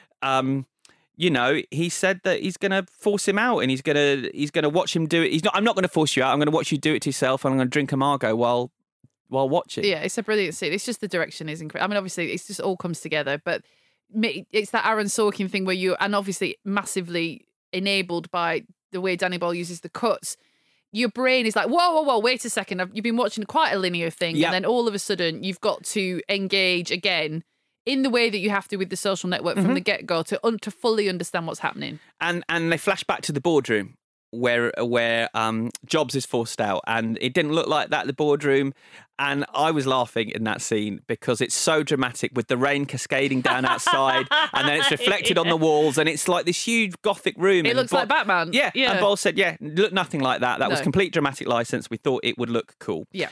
um, you know, he said that he's going to force him out, and he's going to he's going to watch him do it. He's not. I'm not going to force you out. I'm going to watch you do it to yourself, and I'm going to drink a Margot while while watching. Yeah, it's a brilliant scene. It's just the direction is incredible. I mean, obviously, it's just all comes together, but me- it's that Aaron Sorkin thing where you, and obviously massively enabled by the way Danny Boyle uses the cuts. Your brain is like, whoa, whoa, whoa, wait a second. I've, you've been watching quite a linear thing, Yeah. and then all of a sudden you've got to engage again in the way that you have to with the Social Network from Mhm. the get-go to un- to fully understand what's happening. And and they flash back to the boardroom where where um, Jobs is forced out, and it didn't look like that in the boardroom. And I was laughing in that scene because it's so dramatic with the rain cascading down outside, and then it's reflected on the walls, and it's like this huge gothic room. It and looks Bo- like Batman. Yeah, Yeah. and Bowles said, "Yeah, look nothing like that. That was No. complete dramatic license. We thought it would look cool." Yeah.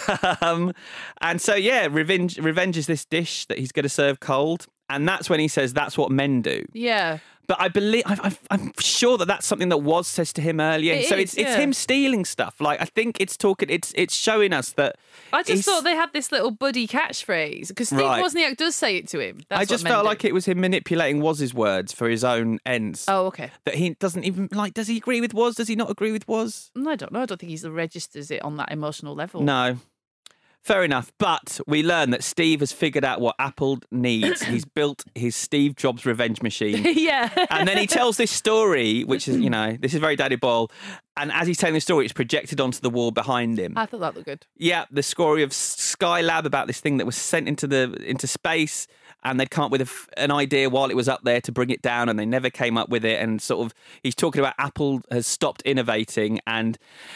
Um, and so, yeah, revenge revenge is this dish that he's going to serve cold. And that's when he says that's what men do. Yeah. But I believe, I, I, I'm sure that that's something that was says to him earlier. It so is, it's it's yeah. him stealing stuff. Like, I think it's talking, it's it's showing us that. I just he's- thought they had this little buddy catchphrase because Steve Right. Wozniak does say it to him. That's I just what men felt do. like it was him manipulating Woz's words for his own ends. Oh, okay. That he doesn't even, like, does he agree with Woz? Does he not agree with Woz? I don't know. I don't think he registers it on that emotional level. No. Fair enough. But we learn that Steve has figured out what Apple needs. He's built his Steve Jobs revenge machine. yeah. And then he tells this story, which is, you know, this is very Daddy Boyle. And as he's telling the story, it's projected onto the wall behind him. I thought that looked good. Yeah, the story of Skylab about this thing that was sent into the into space, and they'd come up with a f an idea while it was up there to bring it down, and they never came up with it. And sort of, he's talking about Apple has stopped innovating, and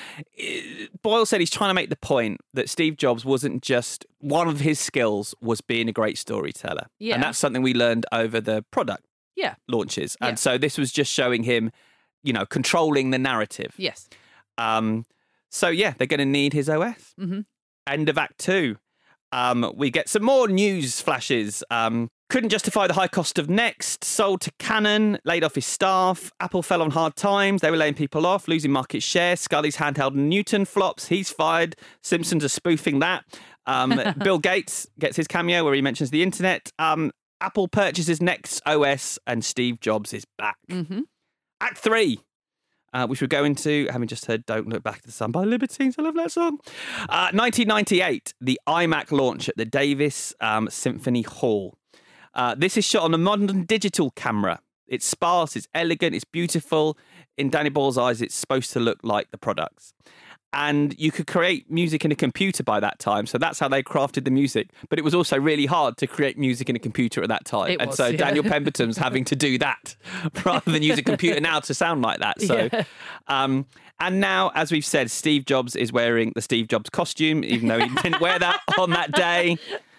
eh, Boyle said he's trying to make the point that Steve Jobs wasn't just, one of his skills was being a great storyteller. Yeah. And that's something we learned over the product Yeah. launches. Yeah. And so this was just showing him, you know, controlling the narrative. Yes. Um, so yeah, they're going to need his O S. Mm-hmm. End of Act Two. Um, we get some more news flashes. Um, couldn't justify the high cost of Next. Sold to Canon. Laid off his staff. Apple fell on hard times. They were laying people off, losing market share. Scully's handheld Newton flops. He's fired. Simpsons are spoofing that. Um, Bill Gates gets his cameo where he mentions the internet. Um, Apple purchases Next O S, and Steve Jobs is back. Mm-hmm. Act Three. Uh, which we're going to, having just heard Don't Look Back at the Sun by Libertines. I love that song. Uh, nineteen ninety-eight, the iMac launch at the Davis um, Symphony Hall. Uh, this is shot on a modern digital camera. It's sparse, it's elegant, it's beautiful. In Danny Boyle's eyes, it's supposed to look like the products. And you could create music in a computer by that time. So that's how they crafted the music. But it was also really hard to create music in a computer at that time. It and was, so yeah. Daniel Pemberton's having to do that rather than use a computer now to sound like that. So, Yeah. um, and now, as we've said, Steve Jobs is wearing the Steve Jobs costume, even though he didn't wear that on that day.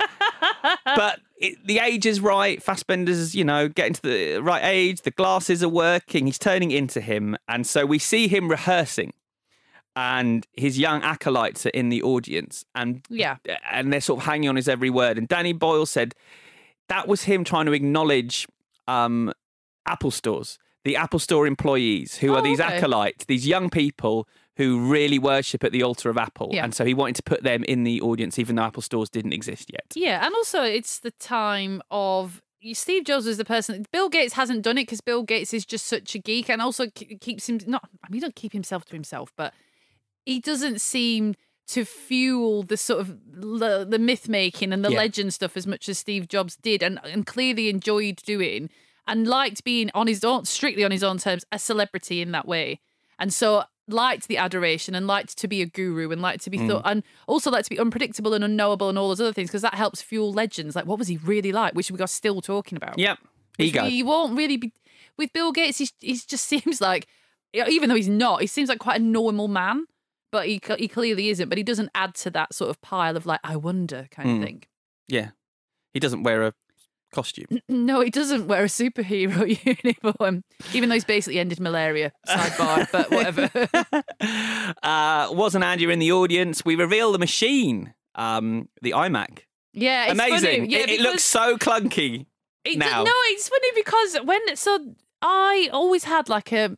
But it, the age is right. Fassbender's, you know, getting to the right age. The glasses are working. He's turning into him. And so we see him rehearsing. And his young acolytes are in the audience, and Yeah. and they're sort of hanging on his every word. And Danny Boyle said that was him trying to acknowledge um, Apple stores, the Apple Store employees, who Oh, are these okay. acolytes, these young people who really worship at the altar of Apple. Yeah. And so he wanted to put them in the audience, even though Apple stores didn't exist yet. Yeah, and also it's the time of Steve Jobs was the person. Bill Gates hasn't done it because Bill Gates is just such a geek, and also ke- keeps him not. I mean, he don't keep himself to himself, but he doesn't seem to fuel the sort of the, the myth making and the Yeah. legend stuff as much as Steve Jobs did, and, and clearly enjoyed doing and liked being on his own, strictly on his own terms, a celebrity in that way, and so liked the adoration and liked to be a guru and liked to be Mm. thought, and also liked to be unpredictable and unknowable and all those other things, because that helps fuel legends. Like, what was he really like, which we are still talking about. Yep. Which Ego. we won't really be with Bill Gates. He, he just seems like, even though he's not, he seems like quite a normal man, but he he clearly isn't. But he doesn't add to that sort of pile of like, I wonder kind Mm. of thing. Yeah. He doesn't wear a costume. No, he doesn't wear a superhero uniform, even though he's basically ended malaria. Sidebar, but whatever. Uh, Woz and Andy are in the audience. We reveal the machine, um, the iMac. Yeah, it's Amazing. funny. Yeah, it, it looks so clunky It now. No, it's funny because when so I always had like a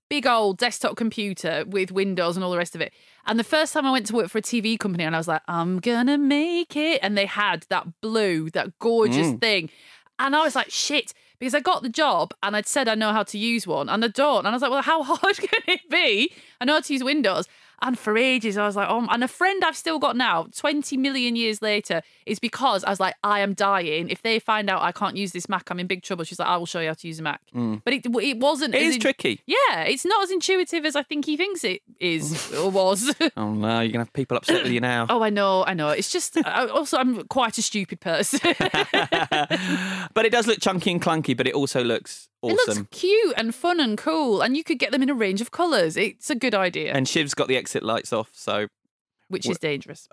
big old desktop computer with Windows and all the rest of it. And the first time I went to work for a T V company and I was like, I'm gonna make it. And they had that blue, that gorgeous Mm. thing. And I was like, shit, because I got the job and I'd said I know how to use one and I don't. And I was like, well, how hard can it be? I know how to use Windows. And for ages, I was like, oh, and a friend I've still got now, twenty million years later, is because I was like, I am dying. If they find out I can't use this Mac, I'm in big trouble. She's like, I will show you how to use a Mac. Mm. But it it wasn't. It as is in- tricky. Yeah, it's not as intuitive as I think he thinks it is or was. Oh no, you're gonna have people upset with you now. Oh, I know, I know. It's just, I- also, I'm quite a stupid person. But it does look chunky and clunky, but it also looks awesome. It looks cute and fun and cool, and you could get them in a range of colours. It's a good idea. And Shiv's got the exit lights off, so which is dangerous.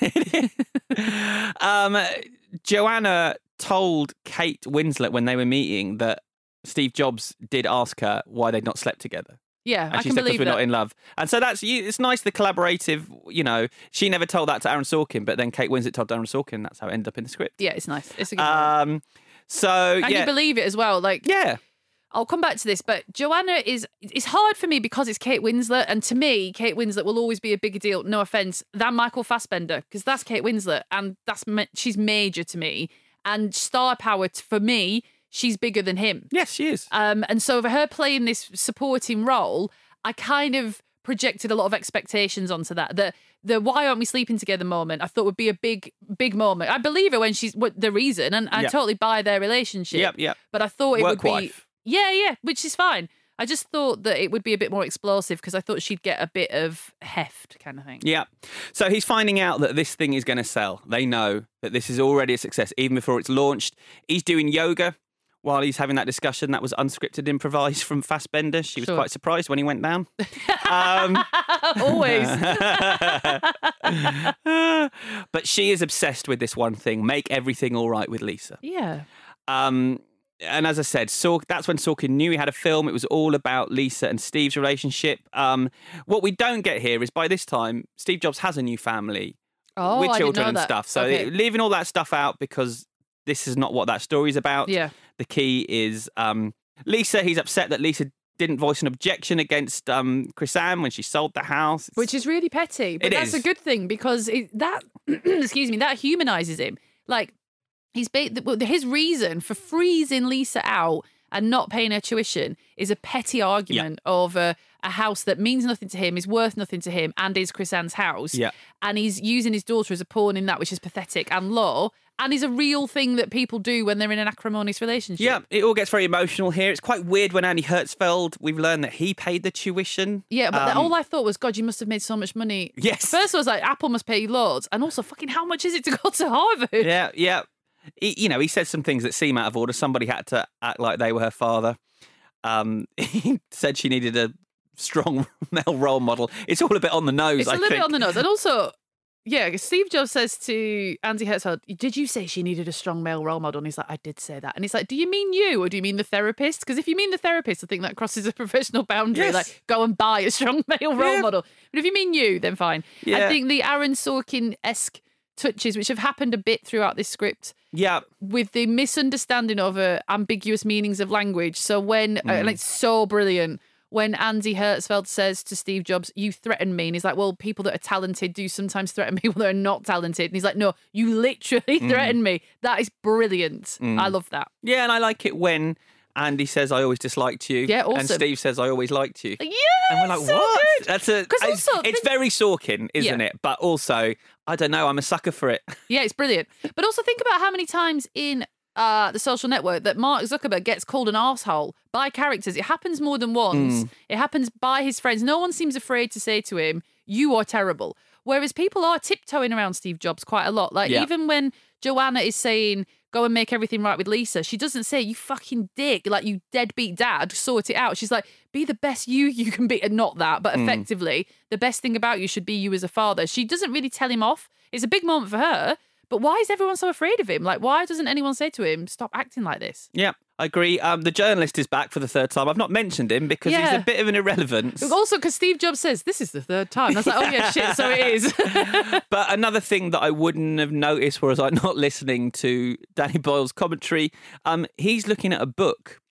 um, Joanna told Kate Winslet when they were meeting that Steve Jobs did ask her why they'd not slept together. Yeah, And I she can said, because believe we're that. not in love. And so that's, you- it's nice, the collaborative, you know, she never told that to Aaron Sorkin, but then Kate Winslet told Aaron Sorkin, that's how it ended up in the script. Yeah, it's nice. It's a good Um, so, And yeah. you believe it as well. Like, yeah. I'll come back to this, but Joanna is, it's hard for me because it's Kate Winslet. And to me, Kate Winslet will always be a bigger deal, no offence, than Michael Fassbender, because that's Kate Winslet. And that's ma- she's major to me. And star power, t- for me, she's bigger than him. Yes, she is. Um, and so for her playing this supporting role, I kind of projected a lot of expectations onto that. The the why aren't we sleeping together moment I thought would be a big big moment. I believe her when she's what the reason, and I Yep. totally buy their relationship. Yep, yep. But I thought it Work would be wife. yeah, yeah, which is fine. I just thought that it would be a bit more explosive because I thought she'd get a bit of heft kind of thing. Yeah. So he's finding out that this thing is going to sell. They know that this is already a success, even before it's launched. He's doing yoga while he's having that discussion. That was unscripted, improvised from Fassbender. She was Sure. quite surprised when he went down. Um, Always. but she is obsessed with this one thing, make everything all right with Lisa. Yeah. Um, and as I said, Sork, that's when Sorkin knew he had a film. It was all about Lisa and Steve's relationship. Um, what we don't get here is by this time, Steve Jobs has a new family Oh, with I didn't children know and that. stuff. So Okay. leaving all that stuff out because this is not what that story's about. Yeah. The key is um, Lisa. He's upset that Lisa didn't voice an objection against um, Chris Ann when she sold the house. Which is really petty, but It that's is. a good thing because it, that, excuse me, that humanizes him. Like he's ba- his reason for freezing Lisa out and not paying her tuition is a petty argument of a, a house that means nothing to him, is worth nothing to him, and is Chris Ann's house. Yeah. And he's using his daughter as a pawn in that, which is pathetic and low, and is a real thing that people do when they're in an acrimonious relationship. Yeah, it all gets very emotional here. It's quite weird when Andy Hertzfeld, we've learned that he paid the tuition. Yeah, but Um, all I thought was, God, you must have made so much money. Yes. First, I was like, Apple must pay you loads. And also, fucking, how much is it to go to Harvard? Yeah, yeah. He, you know, he said some things that seem out of order. Somebody had to act like they were her father. Um, he said she needed a strong male role model. It's all a bit on the nose, It's a I little think. bit on the nose. And also, yeah, Steve Jobs says to Andy Hertzfeld, did you say she needed a strong male role model? And he's like, I did say that. And he's like, do you mean you or do you mean the therapist? Because if you mean the therapist, I think that crosses a professional boundary. Yes. Like, go and buy a strong male role Yeah. model. But if you mean you, then fine. I Yeah. think the Aaron Sorkin-esque touches, which have happened a bit throughout this script, Yeah. with the misunderstanding of uh, ambiguous meanings of language. So when, uh, Mm. and it's so brilliant, when Andy Hertzfeld says to Steve Jobs, you threaten me. And he's like, well, people that are talented do sometimes threaten people that are not talented. And he's like, no, you literally Mm. threaten me. That is brilliant. Mm. I love that. Yeah, and I like it when Andy says, I always disliked you. Yeah, And awesome. Steve says, I always liked you. Yeah, And we're like, so what? good. That's a. 'Cause It's, also, it's think- very Sorkin, isn't Yeah. it? But also, I don't know, I'm a sucker for it. Yeah, it's brilliant. But also think about how many times in uh, The Social Network that Mark Zuckerberg gets called an arsehole by characters. It happens more than once. Mm. It happens by his friends. No one seems afraid to say to him, you are terrible. Whereas people are tiptoeing around Steve Jobs quite a lot. Like Yeah. even when Joanna is saying, go and make everything right with Lisa, she doesn't say, you fucking dick, like you deadbeat dad, sort it out. She's like, be the best you you can be. And not that, but Mm. effectively, the best thing about you should be you as a father. She doesn't really tell him off. It's a big moment for her. But why is everyone so afraid of him? Like, why doesn't anyone say to him, stop acting like this? Yeah, I agree. Um, the journalist is back for the third time. I've not mentioned him because he's Yeah. a bit of an irrelevance. Also, because Steve Jobs says, this is the third time. I was like, oh, yeah, shit, so it is. But another thing that I wouldn't have noticed was I not listening to Danny Boyle's commentary. Um, he's looking at a book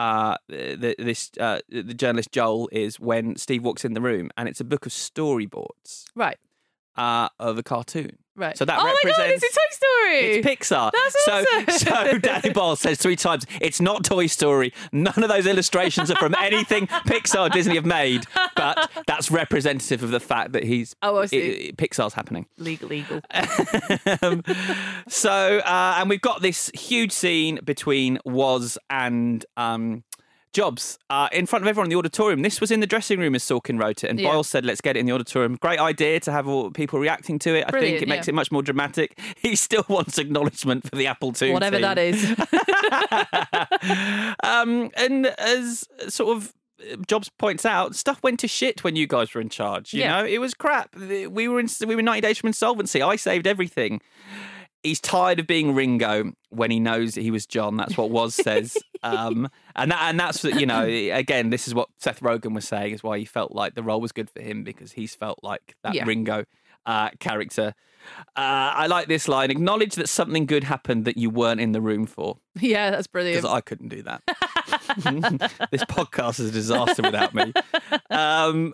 uh, the, this uh, the journalist Joel is when Steve walks in the room, and it's a book of storyboards, right, uh, of a cartoon. Right. So that oh represents. my God, it's a Toy Story. It's Pixar. That's so, awesome. so Danny Boyle says three times, it's not Toy Story. None of those illustrations are from anything Pixar or Disney have made. But that's representative of the fact that he's oh, I see. It, it, Pixar's happening. Legal, legal. um, so, uh, and we've got this huge scene between Woz and um, Jobs uh, in front of everyone in the auditorium. This was in the dressing room as Sorkin wrote it, and Yeah. Boyle said, let's get it in the auditorium. Great idea to have all people reacting to it. I Brilliant, think it makes yeah. it much more dramatic. He still wants acknowledgement for the Apple two Whatever team. that is. um, and as sort of Jobs points out, stuff went to shit when you guys were in charge. You Yeah. know, it was crap. We were in we were ninety days from insolvency. I saved everything. He's tired of being Ringo when he knows that he was John. That's what Woz says. um, and that, and that's, you know, again, this is what Seth Rogen was saying is why he felt like the role was good for him, because he's felt like that Yeah. Ringo uh, character. Uh, I like this line. Acknowledge that something good happened that you weren't in the room for. Yeah, that's brilliant. Because I couldn't do that. This podcast is a disaster without me. Um,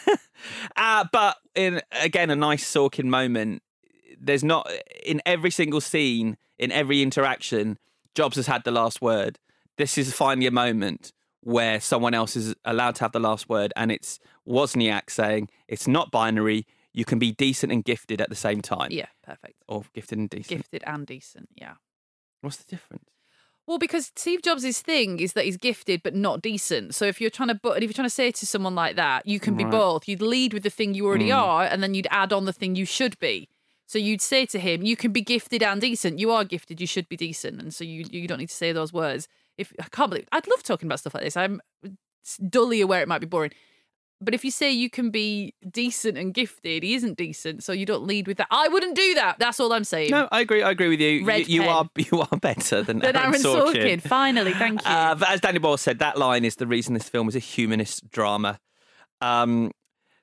uh, but in, again, a nice Sorkin moment. There's not, in every single scene, in every interaction, Jobs has had the last word. This is finally a moment where someone else is allowed to have the last word, and it's Wozniak saying, it's not binary, you can be decent and gifted at the same time. Yeah, perfect. Or gifted and decent. Gifted and decent, yeah. What's the difference? Well, because Steve Jobs' thing is that he's gifted but not decent. So if you're trying to, but if you're trying to say to someone like that, you can be Right. both. You'd lead with the thing you already Mm. are, and then you'd add on the thing you should be. So you'd say to him, "You can be gifted and decent. You are gifted. You should be decent." And so you you don't need to say those words. If I can't believe, I'd love talking about stuff like this. I'm dully aware it might be boring. But if you say you can be decent and gifted, he isn't decent, so you don't lead with that. I wouldn't do that. That's all I'm saying. No, I agree. I agree with you. Red you, you pen. are you are better than, Than Aaron, Aaron Sorkin. Sorkin. Finally, thank you. Uh, but as Danny Boyle said, that line is the reason this film is a humanist drama. Um,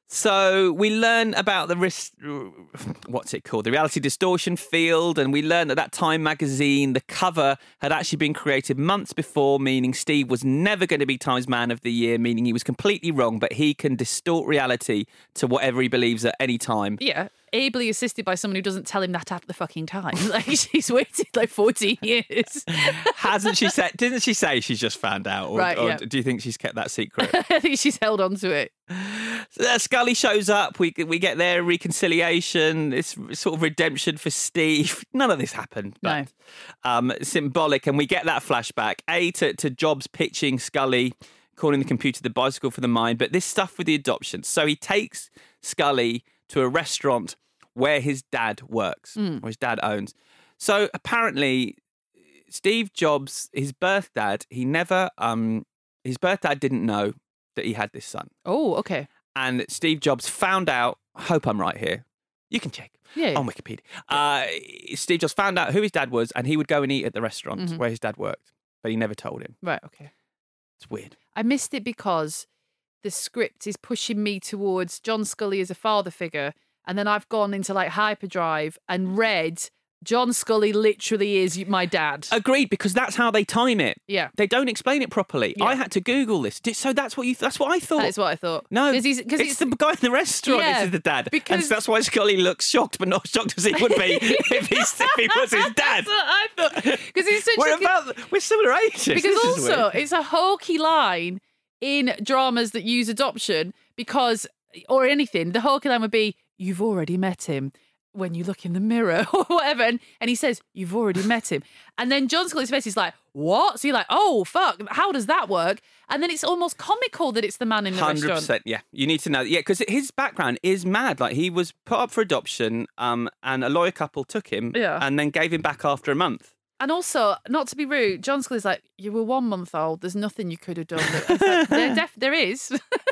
so we learn about the risk, what's it called? The reality distortion field, and we learn that that Time magazine, the cover had actually been created months before, meaning Steve was never going to be Time's Man of the Year, meaning he was completely wrong, but he can distort reality to whatever he believes at any time. Yeah, ably assisted by someone who doesn't tell him that at the fucking time. Like, she's waited like fourteen years. Hasn't she said? Didn't she say she's just found out? Or, Right, or yeah. do you think she's kept that secret? I think she's held on to it. So, uh, Scully shows up. We we get their reconciliation. It's sort of redemption for Steve. None of this happened, but um, symbolic. And we get that flashback. A to, to Jobs pitching Scully, calling the computer the bicycle for the mind. But this stuff with the adoption. So he takes Scully to a restaurant where his dad works, Mm. or his dad owns. So apparently, Steve Jobs, his birth dad, he never, um, his birth dad didn't know that he had this son. Oh, okay. And Steve Jobs found out, I hope I'm right here, you can check Yeah, yeah. on Wikipedia. Uh, Steve Jobs found out who his dad was, and he would go and eat at the restaurant Mhm. where his dad worked, but he never told him. Right, okay. It's weird. I missed it because the script is pushing me towards John Scully as a father figure, and then I've gone into like hyperdrive and read John Scully literally is my dad. Agreed, because that's how they time it. Yeah. They don't explain it properly. Yeah. I had to Google this. Did- So that's what you. That's what I thought. That is what I thought. No, 'Cause he's- 'cause it's, it's- the guy in the restaurant. Yeah, This is the dad, because- and so that's why Scully looks shocked, but not shocked as he would be if, he's, if he was his dad. That's what I thought. Because he's such We're a about we're similar ages. Because This is also, weird. it's a hokey line in dramas that use adoption because, or anything, the hokey line would be, you've already met him when you look in the mirror or whatever. And, and he says, you've already met him. And then John Scully's face is like, what? So you're like, oh, fuck, how does that work? And then it's almost comical that it's the man in the Hundred restaurant. percent, yeah. You need to know, yeah, because his background is mad. Like he was put up for adoption, um, and a lawyer couple took him, Yeah. and then gave him back after a month. And also, not to be rude, John Scully's like, you were one month old. There's nothing you could have done. It's like, there, def- there is.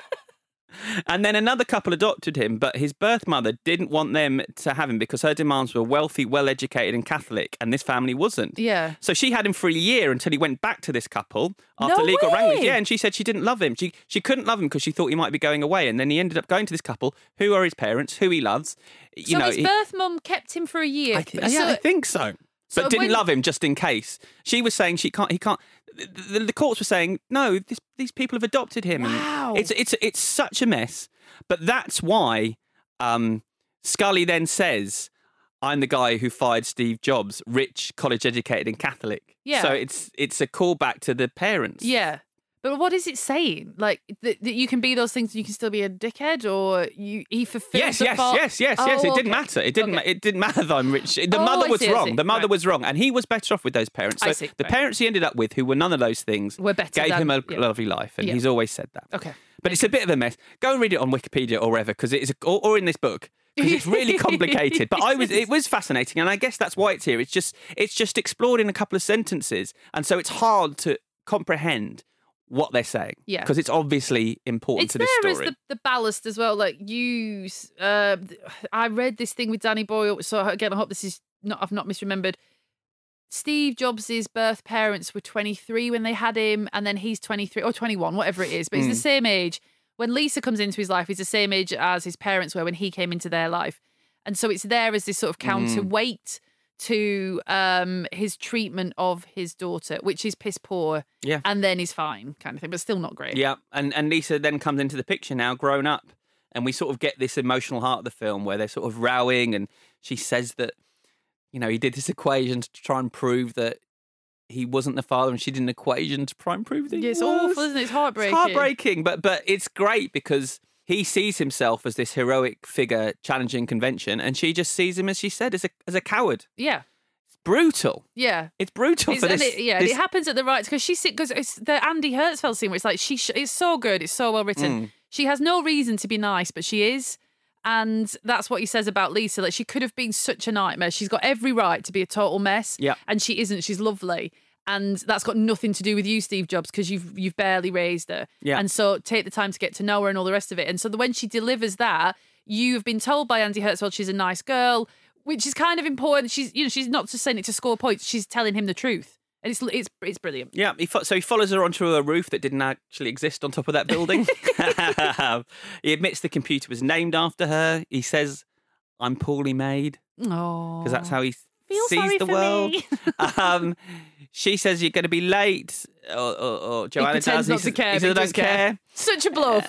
And then another couple adopted him, but his birth mother didn't want them to have him because her demands were wealthy, well-educated and Catholic, and this family wasn't. Yeah. So she had him for a year until he went back to this couple after No legal wranglings. way! Yeah, and she said she didn't love him. She she couldn't love him because she thought he might be going away, and then he ended up going to this couple who are his parents, who he loves. You so know, his he- birth mum kept him for a year. I th- yeah, I think so. but So didn't when- love him just in case. She was saying she can't. He can't. The, the courts were saying no. This, these people have adopted him. Wow. And it's it's it's such a mess. But that's why um, Scully then says, "I'm the guy who fired Steve Jobs, rich, college-educated, and Catholic." Yeah. So it's it's a callback to the parents. Yeah. But what is it saying? Like that, that you can be those things and you can still be a dickhead, or you he fulfills Yes, the yes, fault- yes, yes, Oh, yes. It didn't okay. matter. It didn't. Okay. ma- It didn't matter that I'm rich. The Oh, mother I was see, I wrong. see. The mother Right. was wrong, and he was better off with those parents. I So see, the right. parents he ended up with, who were none of those things, Were better gave than- him a yeah. lovely life, and Yeah. he's always said that. Okay. But it's a bit of a mess. Go and read it on Wikipedia or wherever, because it is, a, or, or in this book, because it's really complicated. But I was, it was fascinating, and I guess that's why it's here. It's just, it's just explored in a couple of sentences, and so it's hard to comprehend what they're saying. Yeah. Because it's obviously important It's to the there story. as the, the ballast as well. Like you, uh, I read this thing with Danny Boyle. So again, I hope this is not. I've not misremembered. Steve Jobs' birth parents were twenty-three when they had him, and then he's twenty-three or twenty-one, whatever it is. But he's Mm. the same age. When Lisa comes into his life, he's the same age as his parents were when he came into their life. And so it's there as this sort of counterweight to um, his treatment of his daughter, which is piss poor. Yeah. And then he's fine, kind of thing, but still not great. Yeah, and, and Lisa then comes into the picture now, grown up, and we sort of get this emotional heart of the film where they're sort of rowing, and she says that, you know, he did this equation to try and prove that he wasn't the father, and she did an equation to try and prove that he Yeah, it's was. awful, isn't it? It's heartbreaking. It's heartbreaking, but but it's great because he sees himself as this heroic figure challenging convention, and she just sees him, as she said, as a as a coward. Yeah. It's brutal. Yeah. It's brutal It's- for and this. it, yeah, this- it happens at the right because she's because it's the Andy Hertzfeld scene where it's like she sh- it's so good, it's so well written. Mm. She has no reason to be nice, but she is, and that's what he says about Lisa. Like she could have been such a nightmare. She's got every right to be a total mess. Yeah. and she isn't. She's lovely, and that's got nothing to do with you, Steve Jobs, because you've you've barely raised her. Yeah. and so take the time to get to know her and all the rest of it. And so the, when she delivers that, you've been told by Andy Hertzfeld she's a nice girl, which is kind of important. She's, you know, she's not just saying it to score points. She's telling him the truth, and it's it's it's brilliant. Yeah, he fo- so he follows her onto a roof that didn't actually exist on top of that building. He admits the computer was named after her. He says, "I'm poorly made," Oh, because that's how he Feel sees sorry the for world. me. um, she says, "You're going to be late," or, or, or Joanna he pretends does. not he to says, care. He but says, "I he don't does care." Such a bluff.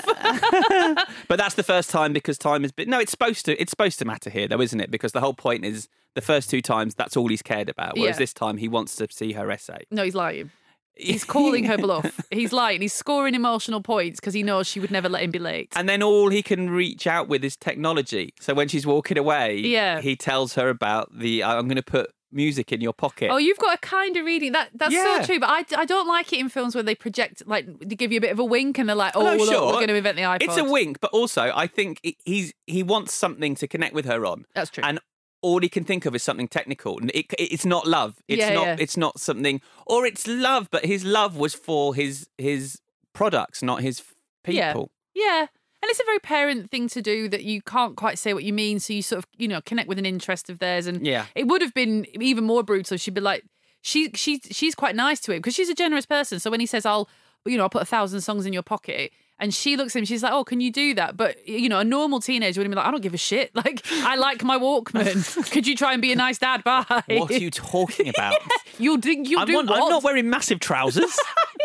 But that's the first time because time has been. No, it's supposed to. It's supposed to matter here, though, isn't it? Because the whole point is the first two times that's all he's cared about, whereas Yeah. this time he wants to see her essay. No, he's lying. He's calling her bluff. He's lying. He's scoring emotional points because he knows she would never let him be late. And then all he can reach out with is technology. So when she's walking away, Yeah. he tells her about the, I'm going to put music in your pocket. Oh, you've got a kind of reading that. That's Yeah. so true. But I, I don't like it in films where they project, like, they give you a bit of a wink and they're like, oh, no, look, sure. we're going to invent the iPod. It's a wink, but also I think he- he's he wants something to connect with her on. That's true. And all he can think of is something technical. And it, it's not love. It's Yeah, not. yeah. It's not something, or it's love, but his love was for his his products, not his people. Yeah. Yeah. And it's a very parent thing to do that you can't quite say what you mean. So you sort of, you know, connect with an interest of theirs. And Yeah. it would have been even more brutal. She'd be like, she, she, she's quite nice to him because she's a generous person. So when he says, I'll, you know, I'll put a thousand songs in your pocket. And she looks at him, she's like, oh, can you do that? But, you know, a normal teenager would have been like, I don't give a shit. Like, I like my Walkman. Could you try and be a nice dad? Bye. What are you talking about? You'll do, you'll I'm, do not, what? I'm not wearing massive trousers.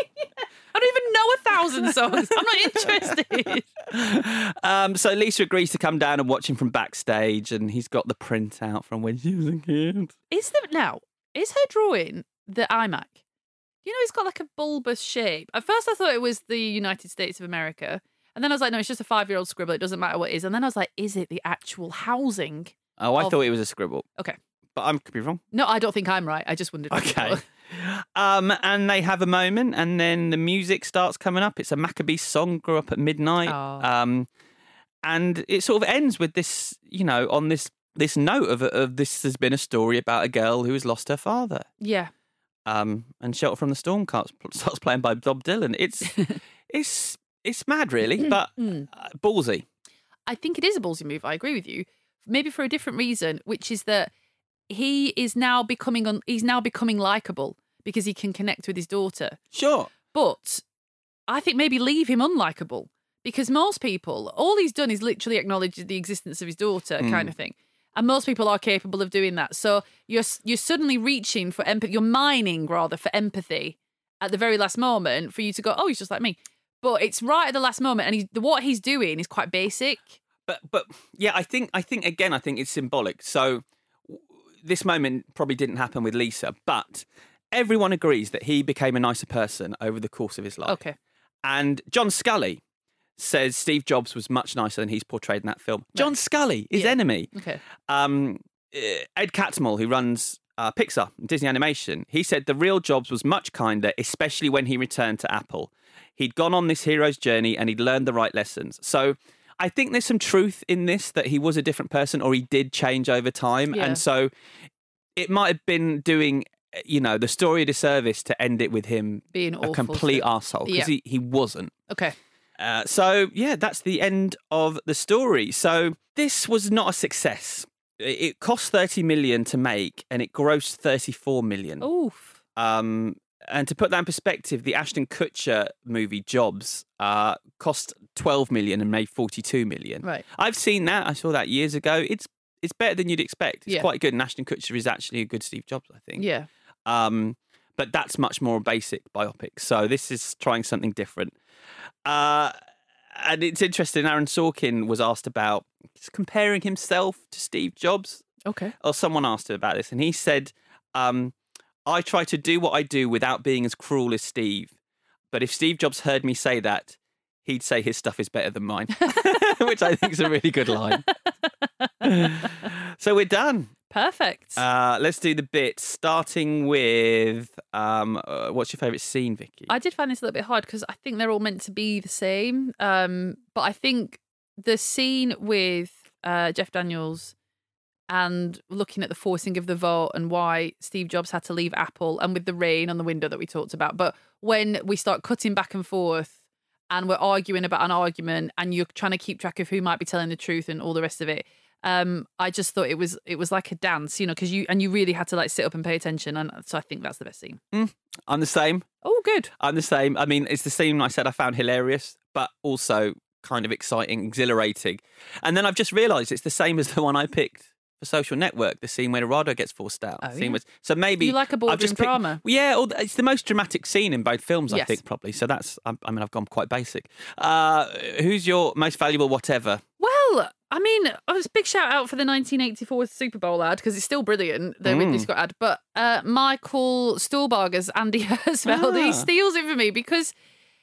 I don't even know a thousand songs. I'm not interested. Um, so Lisa agrees to come down and watch him from backstage, and he's got the print out from when she was a kid. Is there now? Is her drawing the iMac? You know, it's got like a bulbous shape. At first, I thought it was the United States of America, and then I was like, no, it's just a five-year-old scribble. It doesn't matter what it is. And then I was like, is it the actual housing? Oh, I of- thought it was a scribble, Okay. but I could be wrong. No, I don't think I'm right. I just wondered. Okay. Um, and they have a moment, and then the music starts coming up. It's a Maccabee song, Grew Up at Midnight. Oh. Um, and it sort of ends with this, you know, on this this note of, of this has been a story about a girl who has lost her father. Yeah. Um, and Shelter from the Storm starts starts playing by Bob Dylan. It's it's it's mad, really, but uh, ballsy. I think it is a ballsy move. I agree with you. Maybe for a different reason, which is that he is now becoming un- he's now becoming likable because he can connect with his daughter. Sure. But I think maybe leave him unlikable because most people, all he's done is literally acknowledge the existence of his daughter, Mm. kind of thing. And most people are capable of doing that. So you're you're suddenly reaching for empathy. You're mining, rather, for empathy at the very last moment for you to go, oh, he's just like me. But it's right at the last moment. And he, what he's doing is quite basic. But, but yeah, I think, I think again, I think it's symbolic. So this moment probably didn't happen with Lisa, but everyone agrees that he became a nicer person over the course of his life. Okay. And John Scully says Steve Jobs was much nicer than he's portrayed in that film. Right. John Scully, his yeah. enemy. Okay. Um, Ed Catmull, who runs uh, Pixar, Disney Animation, he said the real Jobs was much kinder, especially when he returned to Apple. He'd gone on this hero's journey and he'd learned the right lessons. So I think there's some truth in this, that he was a different person or he did change over time. Yeah. And so it might have been doing, you know, the story a disservice to end it with him being a awful complete to- arsehole, because Yeah. he, he wasn't. Okay. Uh, so, yeah, that's the end of the story. So this was not a success. It it cost thirty million to make and it grossed thirty-four million. Oof. Um, and to put that in perspective, the Ashton Kutcher movie Jobs uh, cost twelve million and made forty-two million. Right. I've seen that. I saw that years ago. It's it's better than you'd expect. It's Yeah. quite good. And Ashton Kutcher is actually a good Steve Jobs, I think. Yeah. Um, but that's much more basic biopic. So this is trying something different. Uh, and it's interesting. Aaron Sorkin was asked about comparing himself to Steve Jobs. Okay. Or someone asked him about this, and he said, um, I try to do what I do without being as cruel as Steve. But if Steve Jobs heard me say that, he'd say his stuff is better than mine, which I think is a really good line. So we're done. Perfect. Uh, let's do the bits, starting with um, uh, what's your favourite scene, Vicky? I did find this a little bit hard because I think they're all meant to be the same. Um, but I think the scene with uh, Jeff Daniels and looking at the forcing of the vote and why Steve Jobs had to leave Apple, and with the rain on the window that we talked about. But when we start cutting back and forth and we're arguing about an argument and you're trying to keep track of who might be telling the truth and all the rest of it, um, I just thought it was it was like a dance, you know, because you and you really had to like sit up and pay attention. And so I think that's the best scene. Mm, I'm the same. Oh, good. I'm the same. I mean, it's the scene I said I found hilarious, but also kind of exciting, exhilarating. And then I've just realised it's the same as the one I picked for Social Network, the scene where Rado gets forced out. Oh, The scene yeah. was, so maybe You like a I've boardroom just picked- drama. Yeah, or it's the most dramatic scene in both films, I Yes. think, probably. So that's, I, I mean, I've gone quite basic. Uh, who's your most valuable whatever? Well, I mean, a big shout out for the nineteen eighty-four Super Bowl ad because it's still brilliant, the Mm. Ridley Scott ad. But uh, Michael Stuhlbarger's Andy Hertzfeld, he Ah. steals it for me because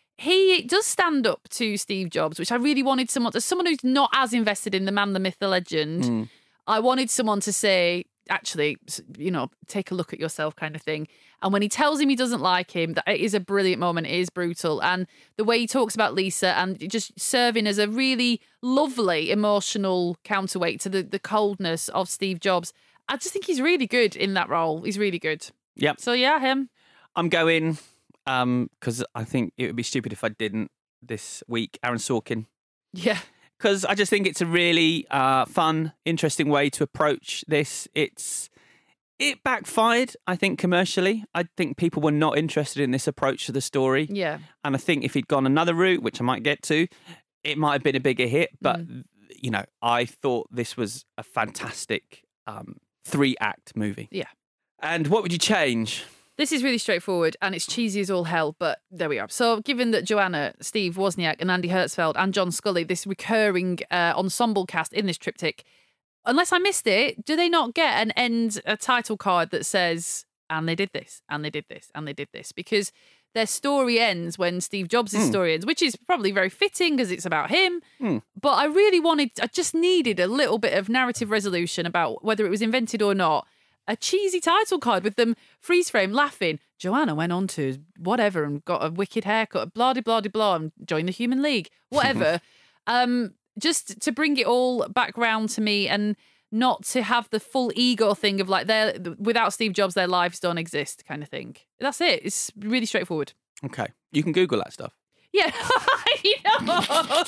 he does stand up to Steve Jobs, which I really wanted someone, as someone who's not as invested in the man, the myth, the legend. Mm. I wanted someone to say, actually, you know, take a look at yourself kind of thing. And when he tells him he doesn't like him, that it is a brilliant moment. It is brutal. And the way he talks about Lisa and just serving as a really lovely emotional counterweight to the, the coldness of Steve Jobs. I just think he's really good in that role. He's really good. Yep. So yeah, him. I'm going, um, because I think it would be stupid if I didn't this week, Aaron Sorkin. Yeah. Because I just think it's a really uh, fun, interesting way to approach this. It's it backfired, I think, commercially. I think people were not interested in this approach to the story. Yeah. And I think if he'd gone another route, which I might get to, it might have been a bigger hit. But, Mm. you know, I thought this was a fantastic um, three-act movie. Yeah. And what would you change? This is really straightforward and it's cheesy as all hell, but there we are. So given that Joanna, Steve Wozniak and Andy Hertzfeld and John Scully, this recurring uh, ensemble cast in this triptych, unless I missed it, do they not get an end, a title card that says, and they did this, and they did this, and they did this? Because their story ends when Steve Jobs' Mm. story ends, which is probably very fitting because it's about him. Mm. But I really wanted, I just needed a little bit of narrative resolution about whether it was invented or not. A cheesy title card with them freeze frame laughing. Joanna went on to whatever and got a wicked haircut, blah, blah, blah, blah, and joined the Human League, whatever. um, just to bring it all back round to me and not to have the full ego thing of like, their without Steve Jobs, their lives don't exist kind of thing. That's it. It's really straightforward. Okay. You can Google that stuff. Yeah. You know.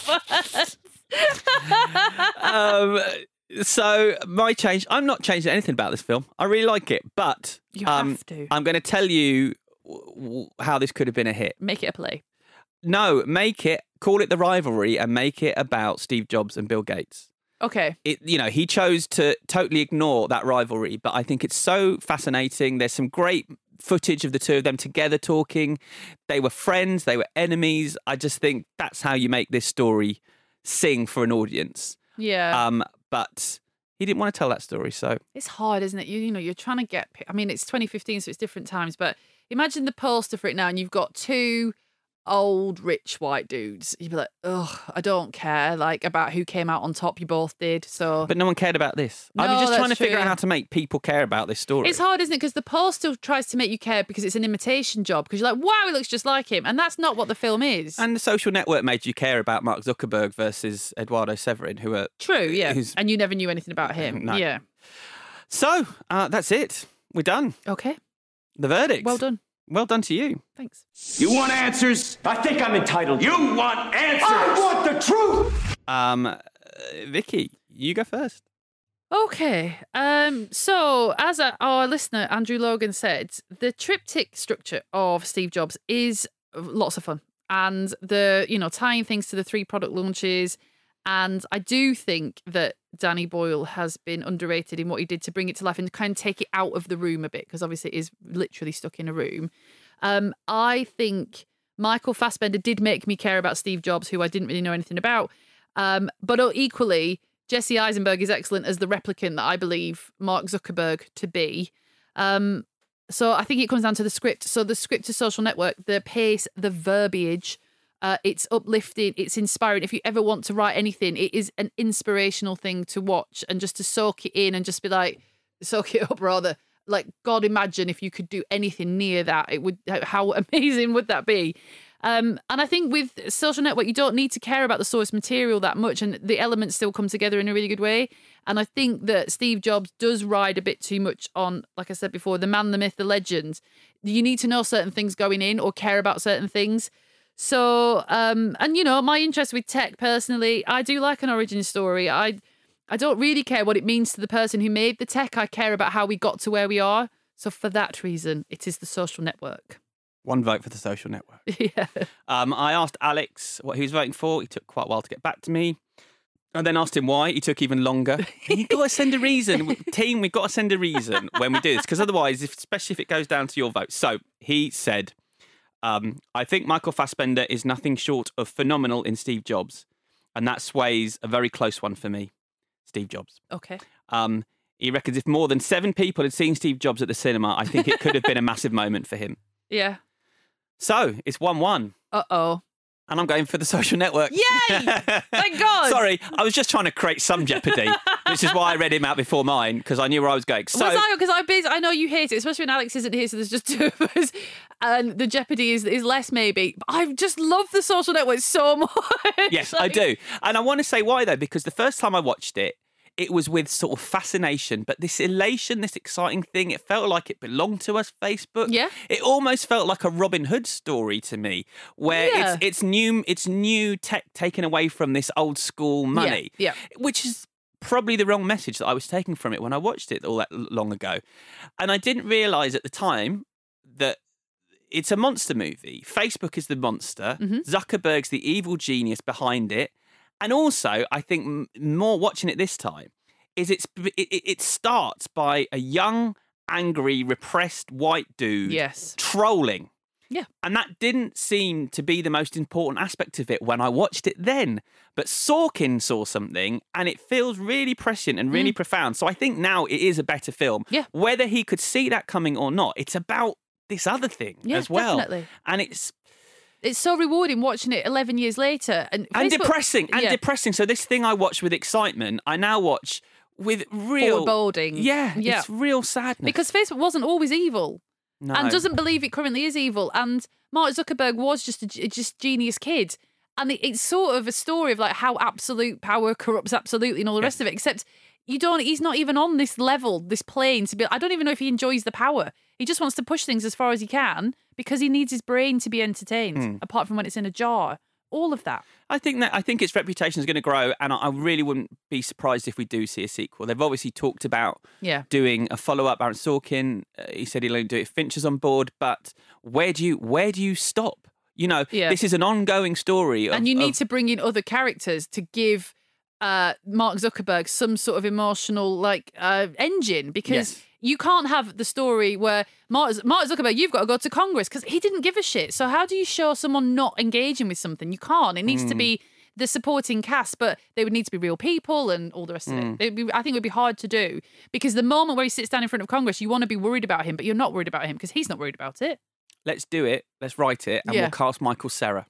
um, so my change, I'm not changing anything about this film. I really like it, but You um, have to. I'm going to tell you w- w- how this could have been a hit. Make it a play. No, make it, call it The Rivalry and make it about Steve Jobs and Bill Gates. Okay. It, you know, he chose to totally ignore that rivalry, but I think it's so fascinating. There's some great footage of the two of them together talking. They were friends, they were enemies. I just think that's how you make this story sing for an audience. Yeah. Um, but he didn't want to tell that story, so It's hard, isn't it? You, you know, you're trying to get... I mean, it's twenty fifteen, so it's different times, but imagine the poster for it now and you've got two old, rich white dudes. You'd be like, ugh, I don't care, like, about who came out on top. You both did, so... But no one cared about this. I No, was just trying to that's true, figure out yeah. how to make people care about this story. It's hard, isn't it? Because the poster tries to make you care because it's an imitation job. Because you're like, wow, he looks just like him. And that's not what the film is. And the Social Network made you care about Mark Zuckerberg versus Eduardo Severin, who are... True, yeah. who's- And you never knew anything about him. No. Yeah. So, uh, that's it. We're done. Okay. The verdict. Well done. Well done to you. Thanks. You want answers? I think I'm entitled. You want answers? I want the truth! Um, uh, Vicky, you go first. Okay. Um. So, as a, our listener, Andrew Logan, said, the triptych structure of Steve Jobs is lots of fun. And the, you know, tying things to the three product launches. And I do think that Danny Boyle has been underrated in what he did to bring it to life and kind of take it out of the room a bit, because obviously it is literally stuck in a room. Um, I think Michael Fassbender did make me care about Steve Jobs, who I didn't really know anything about. Um, but equally, Jesse Eisenberg is excellent as the replicant that I believe Mark Zuckerberg to be. Um, so I think it comes down to the script. So the script to Social Network, the pace, the verbiage, Uh, it's uplifting, it's inspiring. If you ever want to write anything, it is an inspirational thing to watch and just to soak it in and just be like, soak it up rather. Like, God, imagine if you could do anything near that. It would, how amazing would that be? Um, and I think with Social Network, you don't need to care about the source material that much, and the elements still come together in a really good way. And I think that Steve Jobs does ride a bit too much on, like I said before, the man, the myth, the legend. You need to know certain things going in or care about certain things. So, um, and you know, my interest with tech personally, I do like an origin story. I, I don't really care what it means to the person who made the tech. I care about how we got to where we are. So for that reason, it is the Social Network. One vote for the Social Network. Yeah. Um, I asked Alex what he was voting for. He took quite a while to get back to me. I then asked him why. He took even longer. You've got to send a reason. Team, we've got to send a reason when we do this, because otherwise, if, especially if it goes down to your vote. So he said... Um, I think Michael Fassbender is nothing short of phenomenal in Steve Jobs, and that sways a very close one for me, Steve Jobs. Okay. Um, he reckons if more than seven people had seen Steve Jobs at the cinema, I think it could have been a massive moment for him. Yeah. So, it's one one. Uh-oh. And I'm going for the Social Network. Yay! Thank God! Sorry, I was just trying to create some jeopardy, which is why I read him out before mine, because I knew where I was going. So, was I? Because I, bas- I know you hate it, especially when Alex isn't here, so there's just two of us, and the jeopardy is, is less maybe. But I just love the Social Network so much. Yes, Like- I do. And I want to say why, though, because the first time I watched it, it was with sort of fascination, but this elation, this exciting thing, it felt like it belonged to us, Facebook. Yeah. It almost felt like a Robin Hood story to me, where Yeah. it's it's new it's new tech taken away from this old school money. Yeah, Which is probably the wrong message that I was taking from it when I watched it all that long ago. And I didn't realise at the time that it's a monster movie. Facebook is the monster. Mm-hmm. Zuckerberg's the evil genius behind it. And also, I think m- more watching it this time is it's it, it it starts by a young, angry, repressed white dude Yes. trolling. Yeah. And that didn't seem to be the most important aspect of it when I watched it then. But Sorkin saw something and it feels really prescient and really Mm. profound. So I think now it is a better film. Yeah. Whether he could see that coming or not, it's about this other thing Yeah, as well. definitely. And it's It's so rewarding watching it eleven years later. And, and Facebook- depressing and yeah. depressing. So this thing I watched with excitement, I now watch with real Foreboding. Yeah, Yeah. it's real sadness. Because Facebook wasn't always evil. No. And doesn't believe it currently is evil. And Mark Zuckerberg was just a g- just genius kid. And it, it's sort of a story of like how absolute power corrupts absolutely and all the rest of it. Except you don't. He's not even on this level, this plane to be. I don't even know if he enjoys the power. He just wants to push things as far as he can because he needs his brain to be entertained. Hmm. Apart from when it's in a jar, all of that. I think that I think its reputation is going to grow, and I, I really wouldn't be surprised if we do see a sequel. They've obviously talked about Yeah. doing a follow up. Aaron Sorkin, uh, he said he'll only do it if Fincher's on board. But where do you where do you stop? You know, Yeah. this is an ongoing story, of, And you need of- to bring in other characters to give uh, Mark Zuckerberg some sort of emotional like uh, engine because Yes. you can't have the story where Mark, Mark Zuckerberg, you've got to go to Congress because he didn't give a shit. So how do you show someone not engaging with something? You can't. It needs to Mm. be the supporting cast, but they would need to be real people and all the rest of Mm. it. It'd be, I think it would be hard to do because the moment where he sits down in front of Congress, you want to be worried about him, but you're not worried about him because he's not worried about it. Let's do it. Let's write it, and Yeah. we'll cast Michael Cera.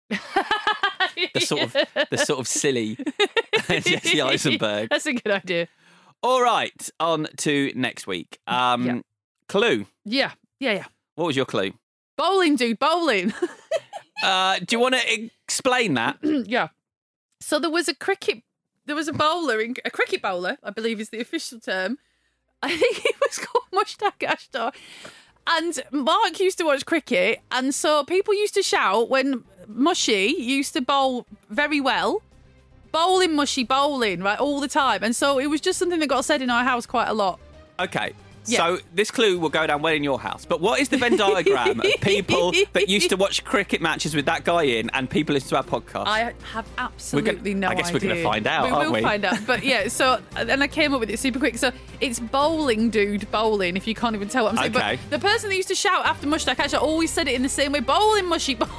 the sort of the sort of silly Jesse Eisenberg. That's a good idea. All right, on to next week. Um, Yeah. Clue. Yeah, yeah, yeah. What was your clue? Bowling, dude, bowling. Uh, do you want to explain that? Yeah. So there was a cricket, there was a bowler, in, a cricket bowler, I believe is the official term. I think he was called Mushtaq Ashtar. And Mark used to watch cricket, and so people used to shout when Mushy used to bowl very well, bowling, Mushy, bowling, right, all the time. And so it was just something that got said in our house quite a lot. Okay. Yeah. So this clue will go down well in your house. But what is the Venn diagram of people that used to watch cricket matches with that guy in and people listen to our podcast? I have absolutely no I guess idea. we're going to find out, we aren't will we? find out. But yeah, so, and I came up with it super quick. So it's bowling, dude, bowling, if you can't even tell what I'm saying. Okay. But the person that used to shout after Mushtaq actually always said it in the same way, bowling, Mushy, bowling.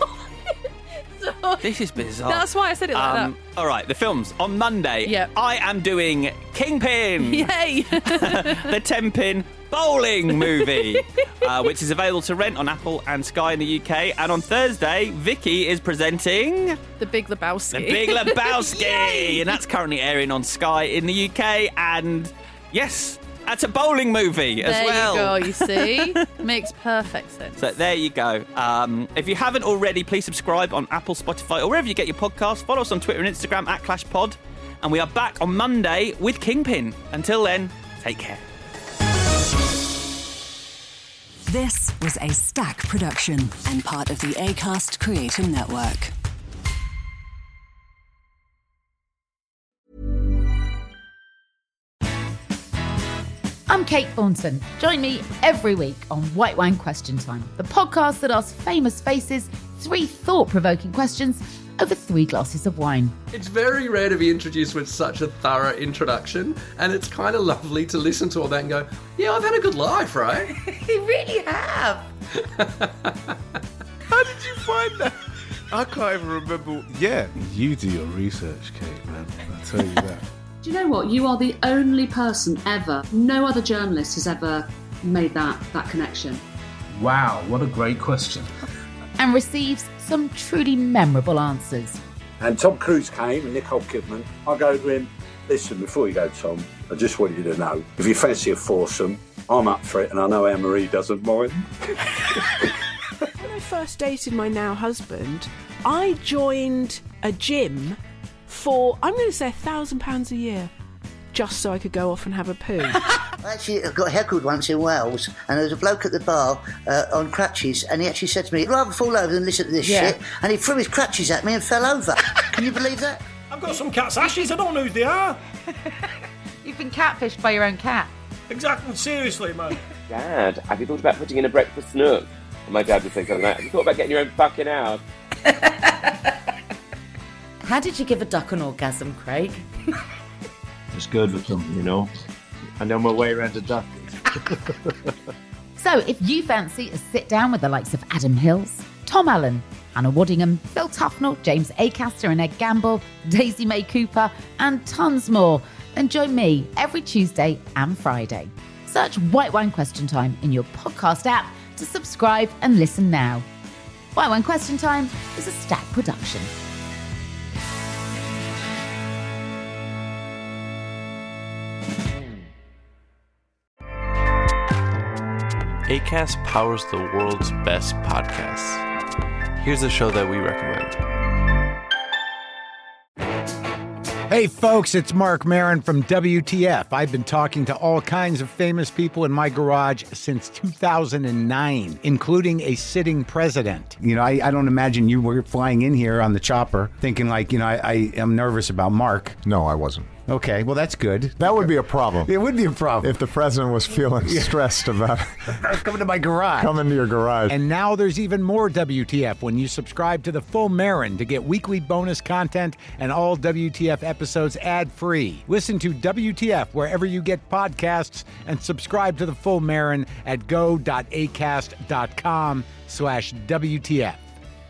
So This is bizarre. that's why I said it like Um, all right, the films. On Monday, Yep. I am doing Kingpin. that. Yay! The ten-pin bowling movie, uh, which is available to rent on Apple and Sky in the U K. And on Thursday, Vicky is presenting The Big Lebowski. The Big Lebowski, and that's currently airing on Sky in the U K. And yes, that's a bowling movie as there well. you go, you see? Makes perfect sense. So there you go. Um, if you haven't already, please subscribe on Apple, Spotify, or wherever you get your podcasts. Follow us on Twitter and Instagram at ClashPod. And we are back on Monday with Kingpin. Until then, take care. This was a Stack production and part of the Acast Creator Network. I'm Kate Thornton. Join me every week on White Wine Question Time, the podcast that asks famous faces three thought-provoking questions over three glasses of wine. It's very rare to be introduced with such a thorough introduction, and it's kind of lovely to listen to all that and go, yeah, I've had a good life, right? You really have. How did you find that? I can't even remember. Yeah, you do your research, Kate, man. I tell you that. Do you know what? You are the only person ever, no other journalist has ever made that, that connection. Wow, what a great question. And receives some truly memorable answers. And Tom Cruise came and Nicole Kidman. I go to him, listen, before you go, Tom, I just want you to know, if you fancy a foursome, I'm up for it, and I know Anne-Marie doesn't mind. When I first dated my now husband, I joined a gym for, I'm going to say, a thousand pounds a year, just so I could go off and have a poo. I actually got heckled once in Wales, and there was a bloke at the bar uh, on crutches, and he actually said to me, "I'd rather fall over than listen to this Yeah. shit," and he threw his crutches at me and fell over. Can you believe that? I've got some cat's ashes, I don't know who they are. You've been catfished by your own cat. Exactly, seriously, man. Dad, have you thought about putting in a breakfast nook? And my dad would say something like that. Have you thought about getting your own fucking house? How did you give a duck an orgasm, Craig? It's good with them, you know. I know my way around a duck. So if you fancy a sit down with the likes of Adam Hills, Tom Allen, Hannah Waddingham, Phil Tufnell, James Acaster and Ed Gamble, Daisy May Cooper, and tons more, then join me every Tuesday and Friday. Search White Wine Question Time in your podcast app to subscribe and listen now. White Wine Question Time is a Stack production. Acast powers the world's best podcasts. Here's a show that we recommend. Hey folks, it's Mark Maron from W T F. I've been talking to all kinds of famous people in my garage since two thousand nine, including a sitting president. You know, I, I don't imagine you were flying in here on the chopper thinking like, you know, I, I am nervous about Mark. No, I wasn't. Okay, well, that's good. That would be a problem. It would be a problem. If the president was feeling stressed about coming to my garage. Coming to your garage. And now there's even more W T F when you subscribe to the Full Marin to get weekly bonus content and all W T F episodes ad-free. Listen to W T F wherever you get podcasts and subscribe to the Full Marin at go.acast.com slash WTF.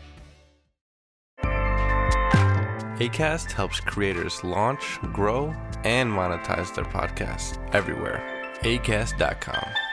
Acast helps creators launch, grow, and monetize their podcasts everywhere. acast dot com.